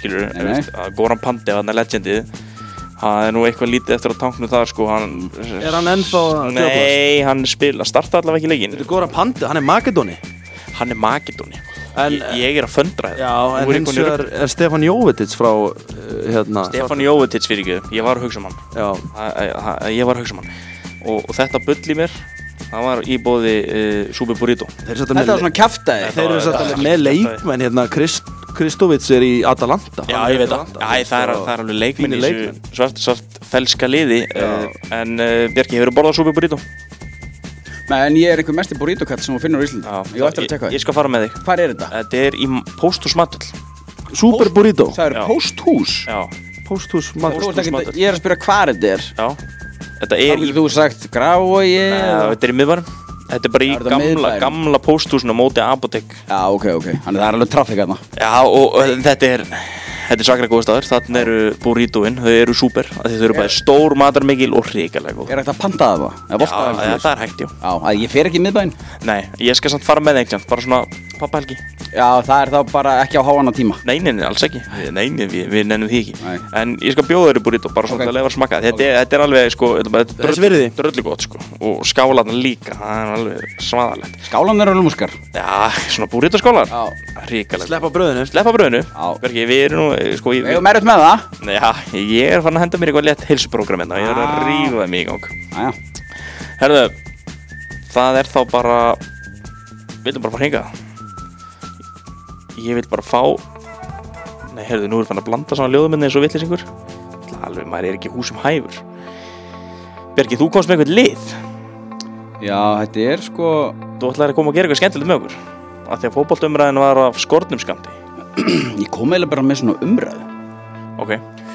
skilur Nei, nei. að Goran Pandev, hann er legendið hann er nú eitthvað lítið eftir á tanknum þar sko hann, Er hann ennþá að Nei, hann spila, starta allavega ekki leikinn Þetta er Goran Pandev, hann er Makedóni Hann er Makedóni En- ég, ég er að föndra þetta Já, Nú en er hins einhvern vegar er Stefán Jóvetic frá uh, hérna Stefán Jóvetic fyrir ekki, ég var að hugsa um hann Já, Æ- æ- æ- Ég var að hugsa um hann og, og þetta bull í mér það var í bóði uh, Súbi Burrito þeir eru Þetta var svona kjaftaði Þeir eru satt alveg með leikmenn hérna Krist, Kristóvits er í Atalanta Já, ég veit það, Já, það, er, það er alveg leikmenn í Fínir þessu leikmenn. svart, svart felska liði uh, en uh, Bjarki, hefur þú borðað Súbi Burito? Nei, en ég er einhver mesti burrito-kall sem þú finnur á Íslandi Já, Ég á eftir að ég, tekka ég það skal fara með þig Hvar er þetta? Þetta er í Pósthús Matull Super Burrito Það er Já. pósthús Já, Posthús Þú matur ert ekkert- Ég er að spyrja hvar þetta er já Þetta Þá er í, getur þú sagt Gravogi uh, eða- þetta er í miðbærum Þetta er bara í Er þetta gamla, miðbærinn? gamla pósthúsinu á móti apotek Já, ok, ok Þannig það er alveg traffík hérna Já, og, og þetta er Þetta er saklega góð staður, þannig eru burritoin, þau eru súper, af því þau eru bæði stór, matarmikil og hrikalega góð. Er þetta að panta það? Eða Já, votta það? það er hægt, já. Já, að ég fer ekki í miðbæinn Nei, ég skal samt fara með einhvern, bara svona pappahelgi. Já, það er þá bara ekki á háana tíma Nei, nei, nei, alls ekki. Nei, nei, við, við nennum því ekki. Nei. En ég skal bjóða þér í burrito, bara svona Ok. til að lefa að smakka. Þetta, er, þetta er alveg, sko, þetta er bara- þetta Þess er virði. dröllu gott, sko. Og skálarna líka, það er alveg svaðalegt. Skálan eru lúmskar Já, svona burrito skálar. Já. Hrikalega. Sleppa bröðinu Sleppa bröðinu. Já. Bergi, við erum nú, eh, sko, ég, Við erum erut með það Nei, já, ég er farin að henda mér eitthvað létt heilsuprógram hérna, ég er að Ah. rífa mig í gang. Æja, Herðu, það er þá bara, viljum bara fara hingað. Ég vil bara fá, nei, herðu, nú er fann að blanda saman ljóðuminni eins og vitleysingur. Alveg, maður er ekki húsum hæfur. Bjarki, þú komst með eitthvað lið. já, þetta er sko Þú ætlaðir að koma og gera eitthvað skemmtilegt með okkur. Af því að fótboltaumræðin var af skornum skamti. Ég kom eiginlega bara með svona umræðu Ok,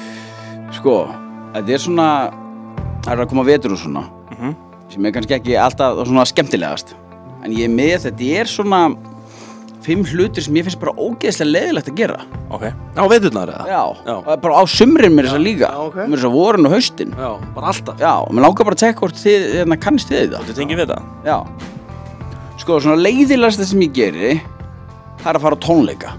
Sko, þetta er svona Það er að koma vetur og svona Mhm. sem er kannski ekki alltaf svona skemmtilegast en ég er með þetta er svona fimm hlutir sem ég finnst bara ógeðslega leiðilegt að gera ok. Á veiturnar eða? Já, Já. bara á sumrin mér þess að líka Já, ok. mér þess að vorin og haustin Já, bara alltaf Já, og mér langar bara að tekka hvort þið, hérna, kannist þið þetta Þú tengið við það? Já Sko, svona leiðilegasta sem ég geri það er að fara á tónleika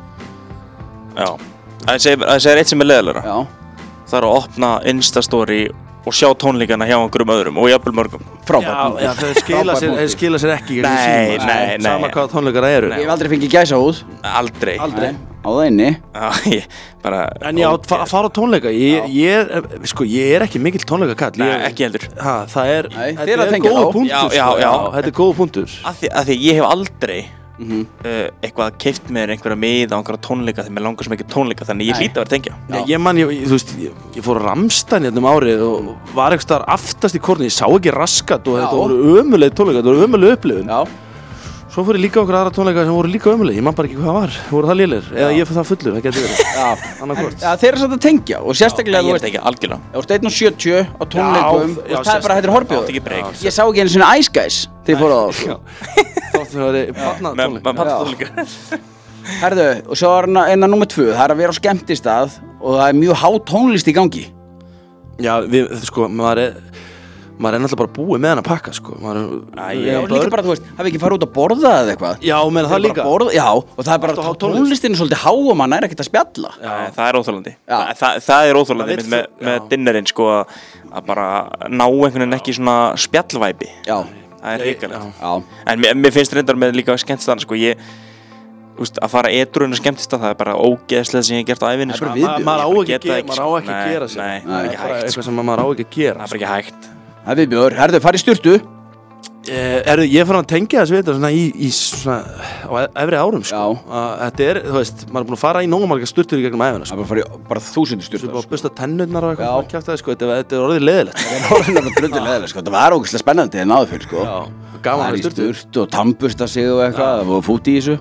Já. Það segir, það segir eitt sem er leiðilegra. Já, Það er að opna Instastory og sjá tónleikana hjá einhverjum öðrum og jafnvel mörgum. Já, frábært já, þau skila sér, þeir skila sér ekki í gegnum Nei, síma. nei, nei. Sama hvað tónleikar það eru Ég hef aldrei fengið gæsa húð Aldrei. Aldrei. Á það inni Já, ég bara... En já, fa- að fara á tónleika ég, ég, er, sko, ég er ekki mikill tónleikakall Nei, ég- ekki heldur. Ha, það er, Nei, þetta þið eruð að er tengja góð þá. punktur Já, sko. já, já. Þetta er góð punktur Af því, af því ég hef aldrei Mhm. uh, eitthvað keypt mér einhverja miða á einhverja tónleika þegar mér langar sem ekki tónleika þannig ég Nei. hlýta að vera að tengja. Ég, ég man, ég, ég- þú veist, ég, ég fór að Ramstein hérna um árið og var eitthvað staðar aftast í korni, ég sá ekki raskat og Já. þetta voru ömuleg tónleika, þetta voru ömuleg upplifun. Já, Svo fór ég líka á okkur aðra tónleika sem voru líka ömuleg, ég man bara ekki hvað það var, voru það lélir, eða ég fyrir það fullur, það getur verið, já annarkvort. Já, þeir eru satt að tengja og sérstaklega, Ég þú er veist, að tengja algjörlega. þú veist, einn og sjötíu á tónleikum Já, já, og það er bara, þetta er Átti horfjóð ekki breyk. Ég sá ekki einu svona Ice Guys þegar ég fór á það sko. Þáttu það verið barnað Með tónleika. með pannatónleika. Herðu, og svo er enna nummer tvö, það er að vera á skemmtistað og það er mjög há tónlist í gangi Já, við, sko, maður er, maður er náttúrulega bara búið með hann að pakka, sko. Maður er, Æ, við ég- Já, erum líka börn. bara, þú veist, hafi ekki farið út að borða eða eitthvað Já, menn það Þeir bara líka. borða, Já, og það er bara Allt of há tónlist. tónlistin er svolítið há og mann er ekkert að spjalla Nei, það er óþólandi. Já. Það, það, það er óþólandi Það vill með, þú- með já. dinnerinn sko að, að bara ná einhvern veginn ekki svona spjallvæpi. Já, Það er Já, ég- ríkalegt. já, En mér, mér finnst reyndar með líka skemmtistana sko ég þú veist, að fara edrun að skemmtista það er bara ógeðslega sem ég hef gert á ævinni Það er sko. bara Ma- viðbjóður. maður á Ég ekki get að það gera, maður á ekki að Nei, gera sér. Nei, Nei, það er ekki Bara hægt sko. eitthvað sem maður á ekki að gera. Það er bara ekki hægt. það er viðbjóður Herðu, farið í styrtu Eh, er, ég er fann að tengja þessu þetta svona í, í svona, á efri árum sko. Já. Að þetta er, þú veist, maður er búin að fara í nógu marga sturtur í gegnum æfina Það sko. er bara farið bara þúsundu Svo styrtu bara að busta tennurnar og Já. eitthvað kjaftaði, sko. þetta, þetta er orðið leðilegt Það er orðin að drullu leðileg, sko Það var ógeðslega spennandi en áður fyrir, sko gaman Það að er í sturtur sturt og tannbusta sig og eitthvað Það voru fút í þessu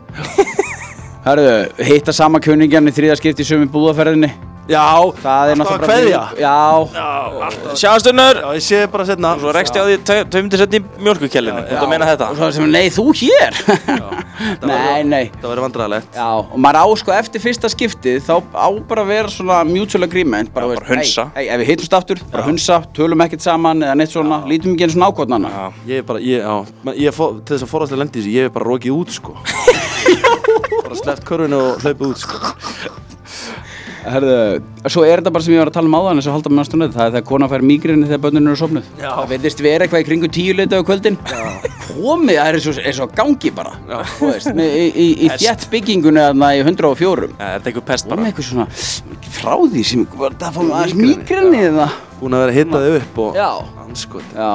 Herðu, hitta sama kjöningjan í þriða skipti í sömu búðaferðinni já, Það er alltaf að náttúrulega kveðja Já, já, alltaf Sjáðstunnar! já, ég sé bara setna Og svo rekst ég á því tveimdi setni í mjölkukellinu. Þú ert að meina þetta? Og svo sem, nei, þú hér Nei, nei það verður vandræðalegt Já, og maður á sko eftir fyrsta skiptið þá á bara að vera svona mutual agreement bara, Já, þú bara hunsa. Hey, hey, ef við hittumst aftur, bara hunsa, tölum ekkert saman eða neitt svona, lítum ekki einu svona ákvotn annað Já. ég er bara, ég, já, ma- ég fó, til þess að forast að lendi þessu, ég er bara rokið út sko bara sleppt körfinu og hlaupið út sko Herðu, svo er þetta bara sem ég var að tala um áðan eins og halda með næstu nöð, það er þegar kona fær mígrini þegar börnin eru sofnuð. Já. Það veitist vera eitthvað í kringu tíu leiti á kvöldin. Komið, það er eins og, eins og gangi bara. Þú veist, með, í, í, í þétt byggingunni þarna í hundrað og fjórum. Ja, er þetta eitthvað pest bara? Komið eitthvað svona frá því sem, það fór aðeins mígrini eða. Búin að vera að hitta þau upp og Já. Andskot. Já.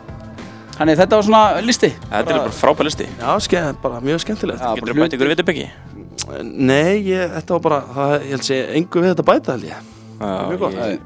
Þannig þetta var svona listi. Þetta er bara frábær listi. Já, ske, bara mjög skemmtilegt. Já. Getur þú bætt ykkur vitið byggi? Nei, ég, þetta var bara, það, ég held að segja engu við þetta bæta held ég. Mjög gott. Ég,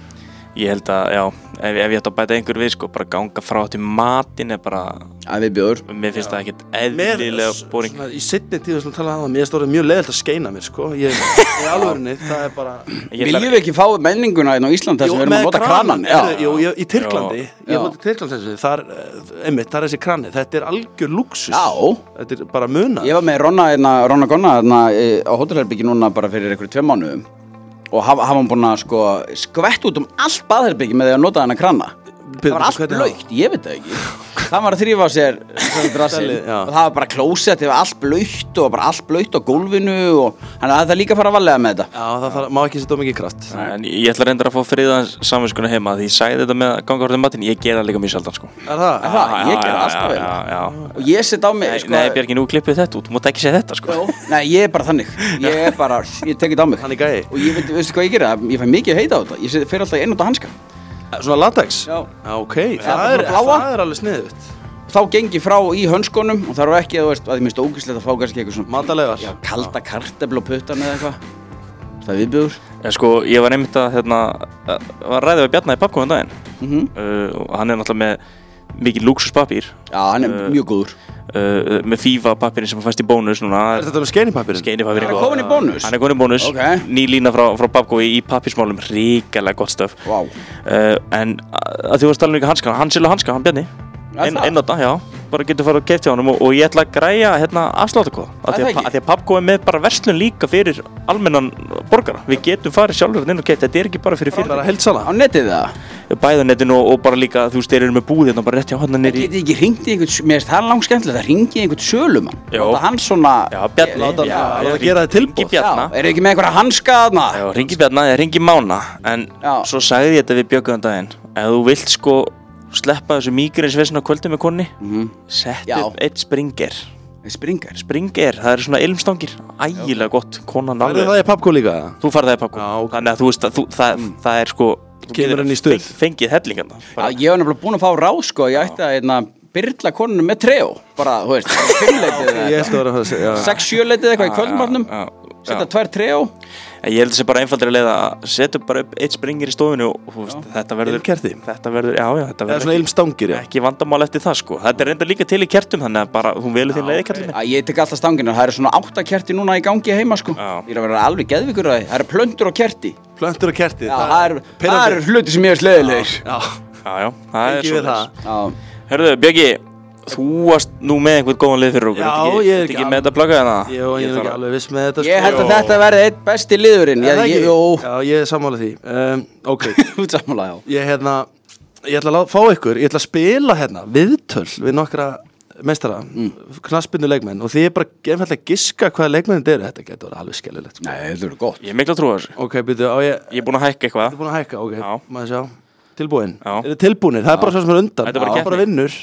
ég held að, já, ef, ef ég ætti að bæta einhver við, sko, bara ganga frá til matinn er bara, að við bjóður. mér finnst það ekkert eðlilega boring. Svona, í seinni tíðu sem talaði um, mér stóður mjög leiðilt að skeina mér, sko. Ég, í alvörinni, það er bara... Viljum við ekki fá menninguna hérna á Íslandi þar sem við erum að nota kranan? Jú, ég, í Tyrklandi, Já. ég fór til Tyrklandi þessu, þar, einmitt, þar er þessi krani, þetta er algjör lúksus. Já. Þetta er bara muna. Ég var með Ronna, hérna, Ronna Gonna hérna, í- á hótelherbyggi núna bara fyrir einhverju tveim mánuðum og hafa hafa hann búin að sko skvett út um allt baðherbyggi með því að nota hana krana. Það var allt Hvernig blautt, ég veit það ekki. Það var að þrýfa á sér drassinn Já. og það var bara klósett, það var allt blautt og bara allt blautt á gólfinu og þannig að það er líka að fara að valega með þetta. Já, það þarf, má ekki setja of mikið kraft. En ég ætla reyndar að fá friðans samvinskuna heima því ég sagði þetta með að ganga orðið matinn, ég gera það líka mjög sjaldan, sko. Er það? Er það? Ég Já, geri já, alltaf já, vel. já, já. Og ég set á mig, Nei, sko. nei, Björki, nú klippið þetta út, þú mátt ekki segja þetta, sko. Jó. Nei, ég er bara þannig. Ég er bara, ég tek þetta á mig. Hann er gæi. Og ég veit, veistu hvað ég gera? Ég fæ mikið heita á þetta. Ég set- fer alltaf í einnota hanska. Svona latex? Já. Já, ok. Það Það er er, bara bláa. það er alveg sniðugt. Þá geng ég frá í hönskunum og þarf ekki að, þú veist, að ég minnst ógæslegt að fá kannski eitthvað svona Matalegar. Já, kalda kartefli á puttan eða eitthvað. Það er viðbjóður. En sko, ég var einmitt að, hérna, að- var ræðið við Bjarna í pappkóðum daginn. Mhm. uh, og hann er náttúrulega með mikið lúksuspapír, Já, hann er Uh, mjög góður. uh, með FIFA pappirinn sem hann fæst í bónus núna. Er þetta með skeinipapirinn? Skeinipapirinn. Hann er kominn í bónus? Hann er komin í bónus. Ok. Ný lína frá, frá pappkói í pappirsmálum, ríkalega gott stöf. Vá. Uh, en að því þú varst alveg líka hanska, hann selur hanska, hann Bjarni. Er Ein, það? einnota, já, bara getur farið að keypt hjá honum og, og ég ætla að græja hérna afsláttakóð af Er því það að, ekki? að, því að Pappkó er með bara verslun líka fyrir almennan borgara. Við getum farið sjálfur inn og keypt, þetta er ekki bara fyrir Bara fyrirtæki. heildsala? Á netið það? Bæðanettinu og, og bara líka, þú veist, þeir eru með búð hérna bara rétt hjá hann Það nýri. geti ekki hringt í einhvern, mér finnst það langt skemmtilegt að hringi í einhvern sölumann. Jó. Láta hann svona... Já, Bjarni. Láta- já, láta já, gera þér tilboð. Ringi Bjarna. Já, er ekki með einhverja hanska þarna? Já, ringi Bjarna eða ringi Mána. En Já. svo sagði ég þetta við Björguðan daginn. Ef þú vilt sko sleppa þessu mígreinsvessin á kvöldi með konni, Mhm. sett Já. upp eitt Springer. Springar. Springer, það eru svona ilmstangir. Ægilega gott, konan Er alveg. það í pappkó líka? Þú farið það í pappkó. Já, ok. Þannig að þú veist að þú, það, það er sko þú Kemur getur henni í stuð. feng- Fengið hellingarna. Já, ég var nefnilega búinn að fá ráð, sko, ég ætti að hérna, byrla konunum með treo. Bara, þú veist, fimmleitið Ég eða held að vera að fara að segja. sex sjöleitið eitthvað í kvöldmatnum. Já, Setja já. tvær treo. Ég held þessi bara einfaldri leið að setja upp bara upp eitt Springer í stofinu og þú veist, þetta verður Ilmkerti? Þetta verður, já, já, þetta Eða verður svona ilmstangir, já. ekki vandamál eftir það sko. Þetta er reynda líka til í kertum þannig að bara hún velur þín leiði kallið minn. Já, ég tek alltaf stanginar, það eru svona átta kerti núna í gangi heima, sko. Já. Ég er að vera alveg geðvikur að því. Það eru plöntur og kerti. Plöntur og kerti. Já, það eru það pirrandi. eru hluti sem ég er sleðilegir. Já, Já, já, það er ekki við það. Já. Herðu, Björgi, þú varst nú með einhvern góðan lið fyrir okkur. Já, Ertu ekki- ég er ertu ekki ekki með þetta plagga hérna. Jó, ég er þarf ekki að- alveg viss með þetta. Ég held að sko. þetta verði eitt besti liðurinn. Er Ég, það ég, ekki? jú, Já, ég er sammála því. Um, ok, út sammála, já. ég hérna, ég ætla að lá- fá ykkur, ég ætla að spila hérna viðtöl við nokkra meistara, mm. knaspinu leikmenn og þið er bara einfallega að giska hvaða leikmenn þetta eru. Þetta getur verið alveg skellulegt. Sko. Nei, þetta eru gott. Ég er miklu að trúa þessu. Ok, byrju, á ég, Ég er búinn að hækka eitthvað. Þið er búin að hækka, ok, Já. maður sjá. Tilbúin? Já. Er þið tilbúinir? Það er bara svo sem er undan. Þetta er bara Já, keppni. bara vinnur.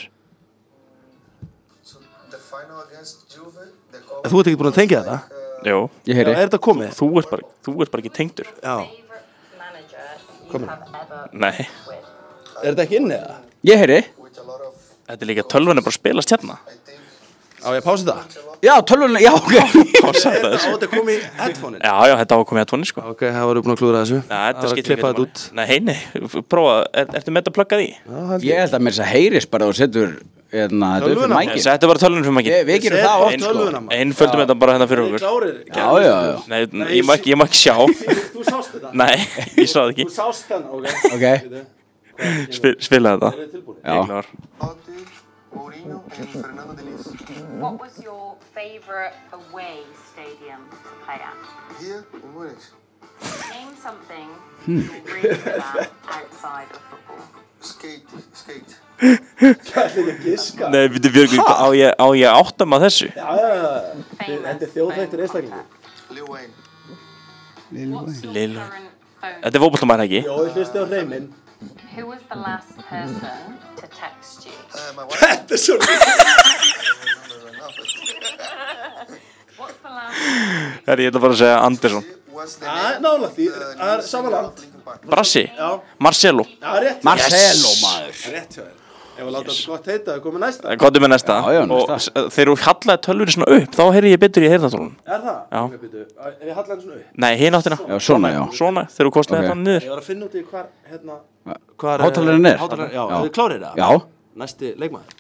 The final against Juve, the En þú ert ekki búin að tengja þetta? Jú. Ég Já, heyri. er þetta komið? Þú ert bara, þú ert bara ekki tengdur. Já. Komin. Nei. Er þetta ekki inni eða? Ég heyri. With a lot of, Þetta er líka tölvun er bara að spilast hérna. I think, Á ég að pási það? Já, tölvunni, já, ok. Pása þetta Á þessu. þetta komið í headphone-in? Já, já, þetta á að koma í að tónni sko. Ok, það voru búin að klúra þessu. Já, þetta Það var að skiptir klippa ekki þetta út. máli. Nei, hei, nei, prófa, er, ertu með þetta pluggað í? Já, held Ég held að mér þess að heyrist bara og setur hérna, þetta upp fyrir Tölvuna? mækinn. Þetta var tölvunum fyrir Ég- mækinn. Við gerum Set það á oft, sko. tölvuna, maður. Einföldum þetta bara hérna fyrir okkur. Klárir. Já, já, já. Nei, ég má ekki, ég má ekki sjá. Þú sást þetta? Nei, ég sá það ekki. Þú sást þennan, ok. Ok. Spil, spila þetta. Er þið tilbúin? Já. Ég er klár. Oti, Mourinho, and Fernando de Lis. What was your favourite away stadium to play at? Here in Munich, Name something you're really good at outside of football. skate, skate. Nei, við Björgur, á ég, á ég átta maður þessu? Já, já, já. Famous. Þetta er þjóðþekktur einstaklingur. Lil Wayne. What's your Lil- current phone? Þetta er fótboltamaður ekki? Jó, ég hlusti á hreiminn. Who was the last person to text you? Uh, my wife. Þetta er svo What's the last? Herri, ég ætla bara að segja Andersson. Was the Ah, name nálægt því. the Það er lead sama singer land. of Linkin Park? Brassi? Já, Marcelo? já, rétt. Marcelo Yes. maður. Rétt hjá þér. Ef við láta þetta gott heita, það komið næsta. Hvað er með næsta? Já, já, næsta. Og s- þegar þú hallaði tölvunni svona upp, þá heyri ég betur í heyrðartólunum. Er það? Já. Ok, byrju. Ef ég halla hann svona upp. Nei, hinn áttina. Já, svona, já. Svona, þegar þú kostið Ok. þetta niður. Ég var að finna út í hvar, hérna... Hvar Hátalarinn er? Hátalarinn, já. Já. Er þið klárið það? Já. Næsti leikmaður.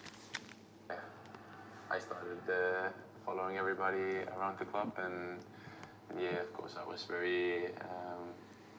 I started uh, following everybody around the club, and, and yeah, of course, I was very um,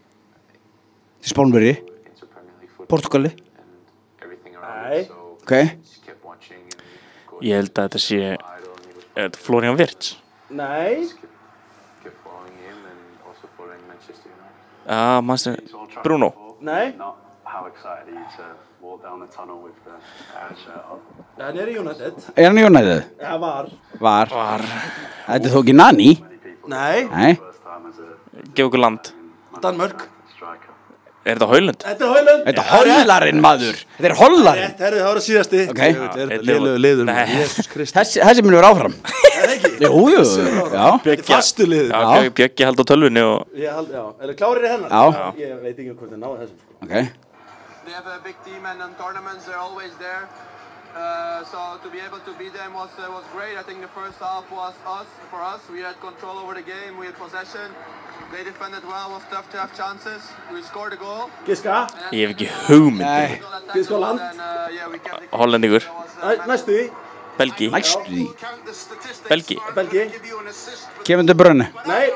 Spánverji, into Premier League football Portugali. and everything around Aye. it. So Ok. just kept watching and of course, Ég held að þetta sé, idol, and he was er þetta Florian Wirtz? Nei. just kept, kept following him and also following Manchester United. Já, mannstu, Bruno. Nei. Not how excited are you to walk down the tunnel with the uh, shirt on? Hann er í United. Er hann í United? Já, var. Var. Var. Þetta er þó ekki Nani? Nei. Nei. First time as a Gef okkur land. Danmörk. striker. Er þetta Haaland? Þetta er Hólund. Þetta er hollarinn maður. Þetta er hollarinn. Rétt, herru, það var síðasti. Ok. Jú, Þetta er Einn liðlegu liður. Nei. Jésús Kristi. Þessi, þessi munur áfram. Er það ekki? Jú, jú, já. Þetta er fastu liður. Já, Björk- Bjöggi held á tölvunni og... Ég held, já. Er það klárir í hennar? Já. Ég veit ekki hvort þið náðu þessum, sko. Ok. They have a big team, and on tournaments they're always there. Uh, so to be able to beat them was uh, was great. I think the first half was us for us. We had control over the game. We had possession. They defended well. It was tough to have chances. We scored a goal. Giska. Ég hef ekki hugmynd. Nei. Giska á land. And uh, yeah, we kept the Hollendingur. Næ- Næstu því. Belgi. Næstu því. Count the statistics. Belgi. Belgi. Give you an assist. but Kevin De Bruyne. Nei.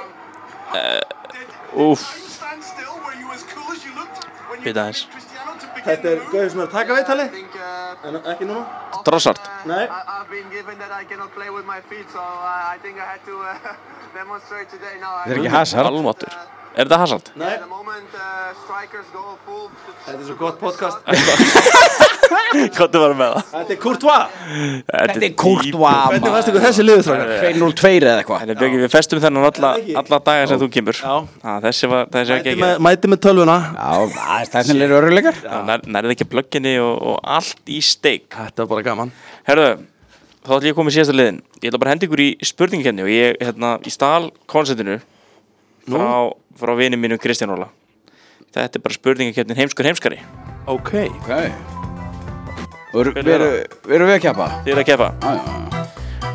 Úff. Stand still. Were you as cool as you looked when you Bíddu aðeins. Cristiano to begin Þetta the er move? gauður sem er að taka viðtali. I think uh, En ekki núna. Trossard. Nei. I, I've been given that I cannot play with my feet, so uh, I think I had to uh, demonstrate today. Now I Þetta er ekki Hazard. Almáttur. Er þetta Hazard? Nei. At the moment, uh, strikers go full. Þetta er svo gott podcast. Hvað var með það? Þetta er Courtois. Þetta er Courtois, Hvernig maður. varst ykkur þessi liður, strákar? tvö núll tvö eða eitthvað. Þetta er Björki, við festum þennan alla, Er það ekki? alla daga sem þú kemur. Já. Ah, þessi var, þessi var Mæti ekki með, mæti með tölvuna. Já, það er stæðnilegir öruleikar. ekki. Nærið ekki plugginni og, og allt í steik. Þetta var bara gaman. Herðu, þá ætlum ég að koma í síðasta liðin. Ég ætla bara að henda ykkur í spurningakenni og ég, hérna, í stál konceptinu frá, frá vini mínum Kristján Óla. Þetta er bara spurningakennin heimskur heimskari. Ok. Ok. Og Við erum við erum við að keppa? Þið eru að keppa. Já, já, já.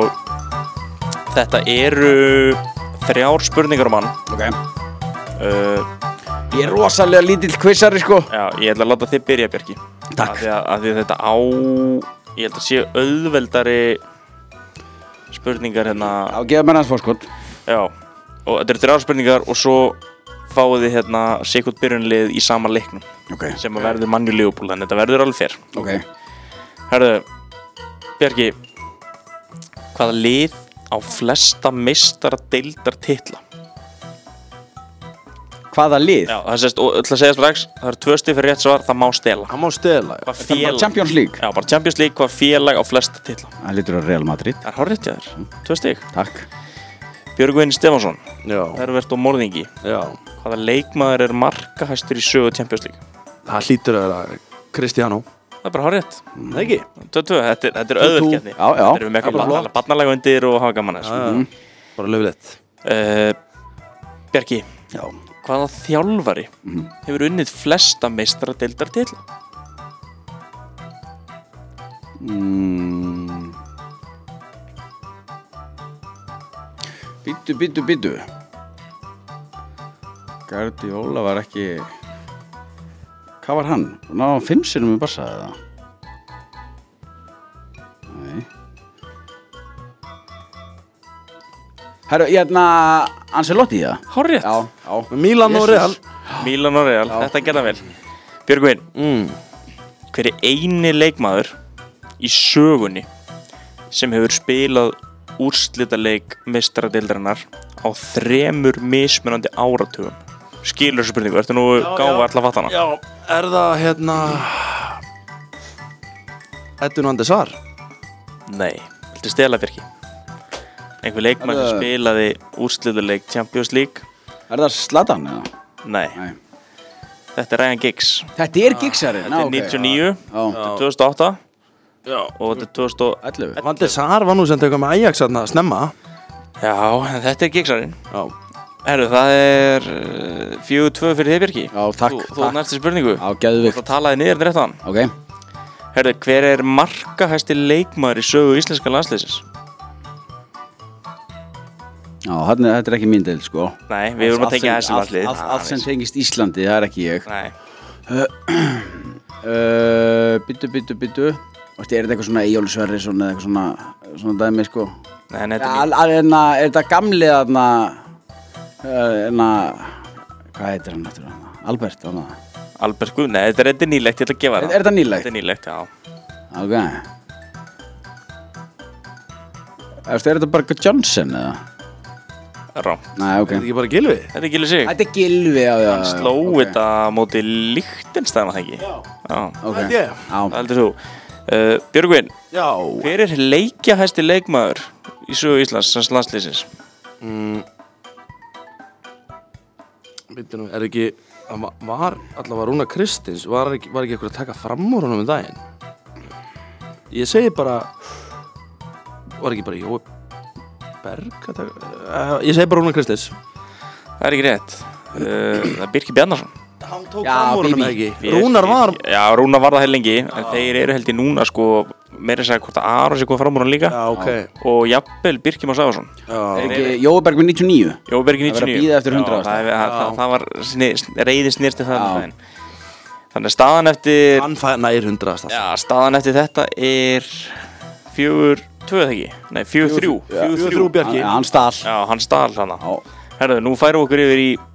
Og þetta eru þrjár spurningar á mann. Ok. Uh, Ég er rosalega lítill quizari, sko. já, ég ætla að láta þið byrja, Björki. Takk. Af því að, að því að þetta á, ég held að sé auðveldari spurningar hérna. Já, gefa mér hans fórskot. Já, og þetta eru þrjár spurningar og svo fáið þið hérna sikkert byrjunlið í sama leiknum Ok. sem að verður manni Liverpool, en þetta verður alveg fyrr. Ok. Herðu, Björki, hvaða lið á flesta meistara deildar titla? Hvaða lið? Já, það sést, og ætla að segja strax, það eru tvö stig fyrir rétt svar, það má stela. Hann má stela. Hvað Það er bara félag? Champions League. Já, bara Champions League, hvað félag á flesta titla? Það lítur að Real Madrid. Það er hárrétt hjá þér, tvö stig. Takk. Björgvin Stefánsson, Já. Hervert og Morðingi. Já. Hvaða leikmaður er markahæstur í sögu Champions League? Það hlýtur að vera Cristiano. Það er bara hárrétt. Það ekki? tvö tvö, þetta er, þetta er tvö tvö. auðvöld keppni. Já, já. Þetta er með Það er bara eitthvað flott. barnalega undir og hafa gaman þess. Já. Bara löflegt. Uh, Bjarki, Já. hvaða þjálfari hefur unnið flesta meistaradeildar titla? Mm. Bíddu, bíddu, bíddu. Guardiola var ekki... Hvað var hann? Ná, fimm sinnum í Barca eða? Nei. Herru, ég hérna Ancelotti, eða? Hárrétt. Já, já. Milan og Real. Milan og Real, þetta gerða vel. Björgvin, Mm. hver er eini leikmaður í sögunni sem hefur spilað úrslitaleik meistaradeildarinnar á þremur mismunandi áratugum? Skilur þessu spurningu, ertu nú gáfa alltaf fattana? Já. Er það hérna... Edvin van der Sar? Nei, viltu stela, Björki? Einhver leikmaður sem spilaði úrslitaleik Champions League Er það Zlatan eða? Nei, Nei. þetta er Ryan Giggs. Þetta er Giggsarinn? Þetta er níutíu og níu, Já. þetta er tvö þúsund og átta Já. og þetta er tvö þúsund og ellefu. Van der Sar var nú sem eitthvað með Ajax að snemma. Já, en þetta er Giggsarinn. Já. Herru, það er uh, fjögur tvö fyrir þig, Björki. Já, takk, Þú, þú takk. næstu spurningu. Já, geðvikt. Það talaði niður en réttan. Ok. Herru, hver er markahæsti leikmaður í sögu íslenska landsliðsins? Já, hann, þetta er ekki mín del, sko. Nei, við vorum að tengja þessi landslið. Allt, allt sem tengist Íslandi, það er ekki ég. Nei, Uh, byttu, byttu, byttu. Er þetta eitthvað svona Eyjólfur Sverrisson eða eitthvað svona, svona dæmi, sko? nei, nei, Ja, þetta er al- al- na, er þetta gamli þarna, hérna, hvað heitir hann eftir hann? Albert, hann? Albert Guð. Nei, þetta er þetta er nýlegt, ég ætla að gefa Er, það. er þetta nýlegt? Þetta er nýlegt, já. Ok. Er þetta bara Johnson eða? Rá. Nei, ok. Er þetta ekki bara Gylfi? Þetta er Gilvi Sig. Þetta er Gylfi, já, já. Hann sló ok. þetta móti Lichtenstein, var það ekki? Já. Já, Ok. Held ég. Já. það heldur þú. Uh, Björgvin, Já. hver er leikjahæsti leikmaður í sögu Íslands sem landsliðsins? Mm. Býttu nú, er ekki, það va- var allavega Rúnar Kristins, var ekki, var ekki eitthvað að taka fram úr honum um daginn? Ég segi bara, var ekki bara Jói Berg að taka, uh, ég segi bara Rúnar Kristins. Það er ekki rétt. Uh, það er Birkir Bjarnason. Hann tók Já, fram úr honum Bibi. ekki. Birkir- Rúnar var, Já, Rúnar var það heil lengi, en þeir eru held í núna sko, meira að segja hvort að Aron sé komið fram úr hann líka. já, ok. Og jafnvel Birkir Már Sævarsson. Já, Er ekki Jóiberg með níutíu og níu? Jói Bergi Það níutíu og níu. verður að bíða eftir Já, hundrað. Það, það, það, það var reyðin snýrsti það. Já. daginn. Þannig að staðan eftir, hann fær nær hundraðast. já, staðan eftir þetta er fjögur, tvö eða ekki? Nei, fjögur, þrjú. Fjögur þrjú Bjarki. Já, hann stál. Já, hann stál hana. Já. Herðu, nú færum við okkur yfir í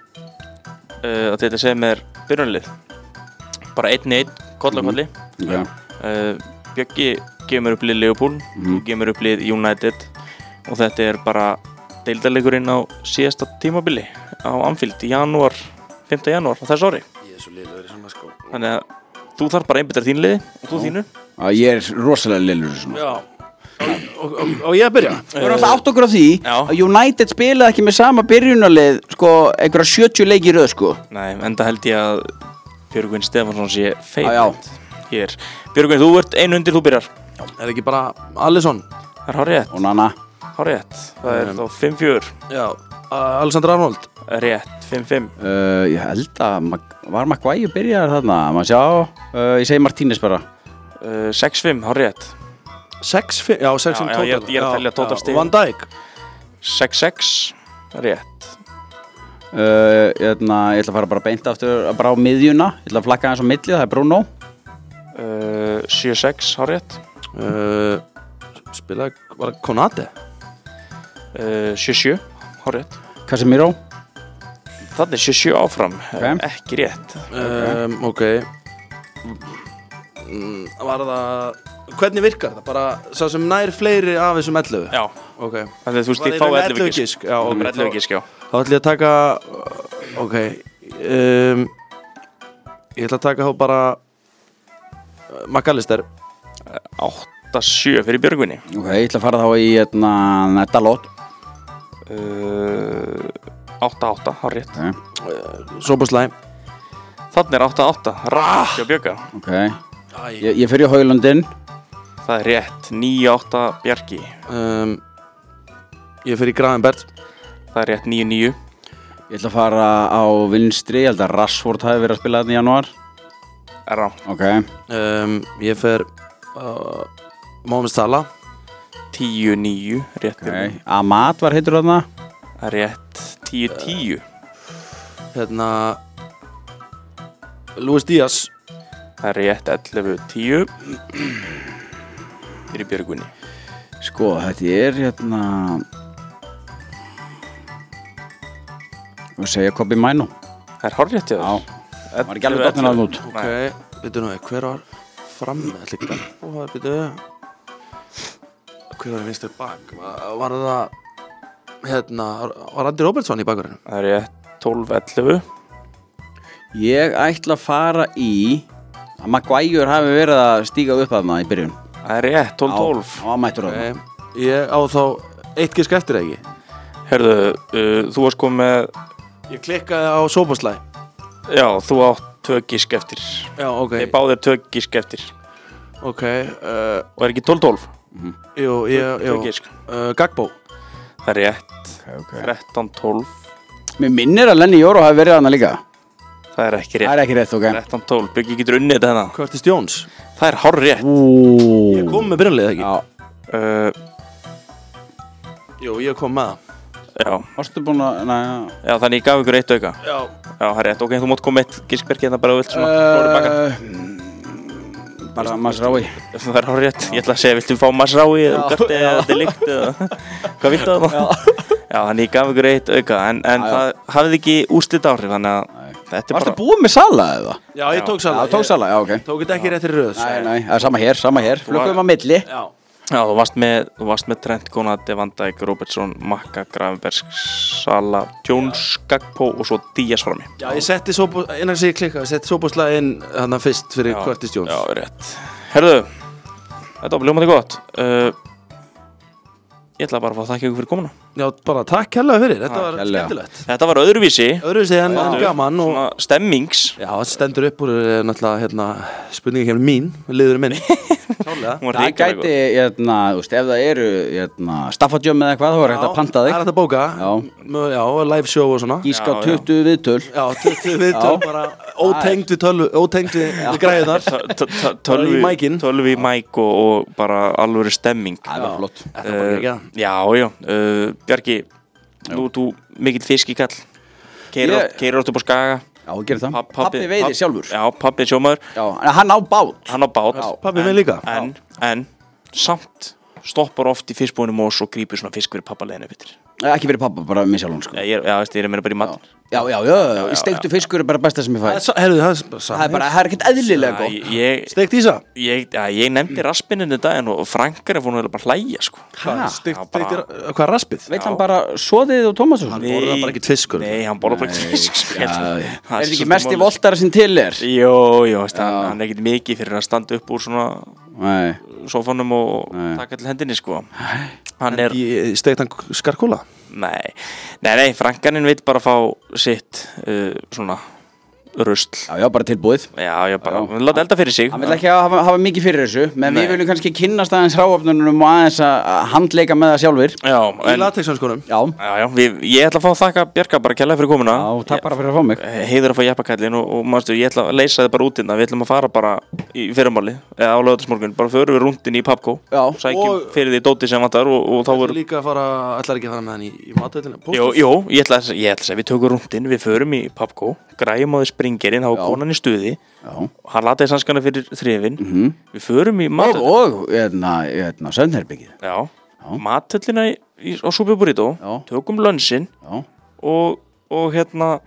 uh, að þetta sem er byrjunlið. Bara einn einn, kollakolli. Ok. Uh, Bjöggi gemur upp lið Liverpool, þú gemur upp lið United og þetta er bara deildarleikurinn á síðasta tímabili á Anfield í janúar, fimmta janúar á þess ári. Ég er svo liðlegur í svona sko. Þannig að þú þarf bara að einbytta þín liði og þú þínu. Já, ég er rosalega lillur svona. Já. Og, og, og ég að byrja. Við erum alltaf átt okkur á því Já. að United spilaði ekki með sama byrjunarlið sko, einhverja sjötíu leiki í röð sko. Nei, enda held ég að Björgvin Stefánsson sé Já, feitt hér. Björgvin, þú ert einu undir, þú byrjar. Er ekki bara Alisson? Það er hár rétt, Og Nana. hár rétt. Það er þá fimm fjögur. Já. Uh, Alexander Arnold? Rétt, fimm fimm. Uh, ég held að Mag- var Maguire byrjar þarna, maður sjá. Uh, ég segi Martínez bara. Uh, sex fimm, hár rétt. sex fimm, já, sex fimm Já, já, total. ég- ég er að telja total já. stig. Van Dijk? sex sex, rétt. Uh, ég, ætla, ég ætla að fara bara beint aftur bara á miðjuna. Ég ætla að flakka hans á milli, það er Bruno. Uh, sjö sex, hár rétt. Uh, spilaði, var það Konate? Uh, sjö sjö, hár rétt. Casemiro. Þannig er sjö sjö áfram, Ok. ekki rétt. Um, ok. Mm, var það, hvernig virkar það? Bara sá sem nær fleiri af þessum ellefu? Já, Ok. þannig að þú veist, Var ég í fá rauninni ellefu ellefu gisk. gisk, já, ok. Bara ellefu gisk, já. Þá ætla ég að taka, uh, ok, um, ég ætla að taka þá bara uh, McAllister. átta sjö fyrir Björgvinni. Ok, ég ætla að fara þá í hérna, Dalot. Uh, átta átta, hár rétt. Ok, Uh, Szoboszlai. Þannig er átta átta, rætt hjá Björga. ok. Ég, ég fer í Haulundin. Það er rétt, níu átta Bjarki. Um, ég fer í Gravenberg. Það er rétt, níu níu. Ég ætla að fara á vinstri. Ég held að Rashford hafi verið að spila þarna í janúar. Er á Ok. Um, ég fer uh, Mohamed Salah. tíu níu, rétt. Ok. Amat var heitur þarna. Það er rétt, tíu tíu. Hérna Luis Díaz. Það er rétt, ellefu tíu. Fyrir Björgvinni. Sko, þetta er hérna Hvað segja Kobi Mænu? Það er hár rétt hjá Já, þér. var ekki alveg dottinn að út. Ok, veitu nú, hver var frammi? Ætli Gabbo hafi byrjuð. Hver var í vinstri bak? Var, var það, hérna, var Andy Robertson í bakverðinu? Það er rétt, tólf ellefu. Ég ætla að fara í að Maguire hafi verið að stíga upp þarna í byrjun. Það er rétt, tólf tólf. Já, hann mættur þarna. Ok, ég á þá eitt gisk eftir ekki. Herðu, uh, þú varst komið með Ég klikkaði á sóboslæ. Já, þú átt tvö gísk eftir. Já, ok. Þið báðir tvö gísk eftir. Ok, uh, Og er ekki tólf tólf? jú, ég, Tvö jú. gísk. Uh, Gagbó. Það er rétt. þrettán tólf. Mér minnir að Lenny Jóró hafi verið hana líka. Það er ekki Það rétt. er ekki rétt, ok. þrettán tólf. Byggi getur unnið þetta hérna. Curtis Jones. Það er hár rétt. Ú. Ég kom með byrjanlið, ekki? Já. Uh, Jú, ég kom með það. já. Varstu búin að, næja. já, þannig ég gaf ykkur eitt auka. Já. Já, það er rétt. Ok, þú mátt koma eitt gískverki hérna bara og vilt svona klóri baka. Uh, bara Masrái. Það er hár rétt. Ég ætla að segja, viltu fá Masrái eða Ugatti eða Delikt eða hvað viltu það þá? Já, þannig ég gaf ykkur eitt auka en, en Já, já. það hafði ekki úrslit áhrif þannig að þetta er Varstu bara... búin með Sala eða? Já, ég tók Já, Sala. tók Sala, já, ok. Ég tók þetta ekki rétt í röð. Nei, nei, það er sama hér, sama hér. Flökkum á milli. Já. Já, þú varst með, þú varst með Trent, Konate, Van Dijk, Robertson, Makka, Gravenberg, Sala, Jones, Gagpo og svo Díaz fram í. Já, ég setti sóboslæ, innan sem ég klikkaði, ég setti sóboslæ inn þarna fyrst fyrir Já, Curtis Jones. Já, rétt. Herðu, þetta var ljómaði gott. Uh, ég ætla bara að fá að þakka ykkur fyrir komuna. Já, bara takk kærlega fyrir, þetta var kærlega. skemmtilegt. Þetta var öðruvísi. Öðruvísi en, en gaman og... Svona stemmings. Já, það stendur upp úr eh, náttúrulega, hérna, spurningi kemur mín, liður minn. Klálega. Hún var Það hrikalega gæti, hérna, þú veist, ef það eru, hérna, staffadjömm eða eitthvað, þá er hægt að panta Það þig. er hægt að bóka. Já. Mö- Já, live show og svona. Gíska á Já, já. tuttugu viðtöl. Já, tuttugu viðtöl, Já. bara ótengd við tölvu, ótengd við við græðunar. T- t- Bara í Tölvi mækinn. Tölvi í mæk og, og bara alveg stemming. Það var flott. Þetta var bara ekki það. Já, já. Uh, Bjarki, nú ert þú mikill fiskikall. Keirir Ég- oft, keirir oft upp á Skaga. Já, þú gerir það. Papp- Pappi veiðir papp- sjálfur. Já, pappi er sjómaður. Já, en hann á bát. Hann á bát. Pabbi minn líka. En, en, samt stoppar oft í fiskbúinu og svo grípur svona fisk fyrir pappa leiðinu uppið. Eh, Ekki fyrir pappa, bara mér sjálfum, sko. Já, ég, já, veist, ég er meira bara í matn. Já, já, já, já, steiktu fiskur er bara besta sem ég Það fæ. er sa- Heyrðu, það er bara Það er bara, það er ekkert eðlilega gott. Ég, Steikt ísa. ég, já, ég nefndi raspininu daginn og Frankar er fónu bara að hlæja, sko. Ha? Steikt, Já, bara- steikt, hvað er raspið? Veit hann bara soðið og tómatsós? Nei. borðar bara ekkert fiskur. Nei, hann borðar bara ekki fisk, sko. Já, Það er þetta ekki svolítið mest í málið. voltara sem til er? Jó, jó, veist, hann, hann er ekkert mikið fyrir að standa upp úr svona Nei. sofanum og Nei. taka til hendinni, sko. Hann er, Í steikt hann skarkóla. nei, nei, nei, Frankarinn veit bara fá sitt uh, svona rusl. Já, já, bara tilbúið. Já, já, bara, hann láta elda fyrir sig. Hann vil ekki hafa, hafa mikið fyrir þessu, menn Nei. við viljum kannski kynnast aðeins hráöfnunum og aðeins að að handleika með það sjálfur. Já, Í en, latexhanskonum. Já, já, já, við, ég ætla að fá að þakka Bjarka bara kærlega fyrir komuna. já, takk bara fyrir að fá mig. Heiður að fá jeppakallin og, og mástu, ég ætla að leysa þið bara út innan. Við ætlum að fara bara í fyrramáli eða á laugardagsmorgun, bara förum við rúndin í Pubco, Já. sækjum Og- fyrir því dóti sem vantar og, og þá Þú verður. líka að fara, ætlar ekki að fara með hann í, í matveitina? Jú, jú, ég ætla, að, ég ætla að segja, við tökum rúndin, við förum í Pubco, græjum á því springerinn, þá er Já. konan í stuði, Já. hann lataði sanskana fyrir þrifin, Mhm. við förum í Og, matöllina, og, hérna, hérna, söndherbyggið. já, matöllina í, í, á Súpi Burrito, Já. tökum lönsin Já. og, og hérna,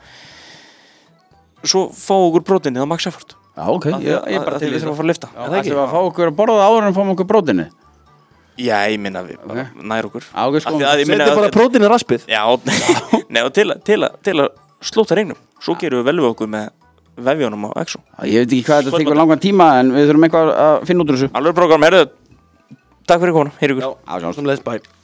svo fá okkur prótinni á Max Effort. Já, ok, Af því ég, að- ég er bara af því til við í þurfum að það. fara að lifta. Já, það ætlum við að fá okkur að borða það áður en fáum okkur brótinu. Já, ég minna við bara nær okkur. Já, ok, sko. Af því að ég meina Þetta er bara að- prótín í raspið. Já, nei, og til, að- til, að- til að slúta reynum. Svo gerum við vel við okkur með vefjónum á Exo. Ég veit ekki hvað þetta tekur langan tíma en við þurfum eitthvað að finna út úr þessu. Alveg program, herðu. Takk fyrir komuna, heyr ykkur. Já, sjáumst um leið, bye.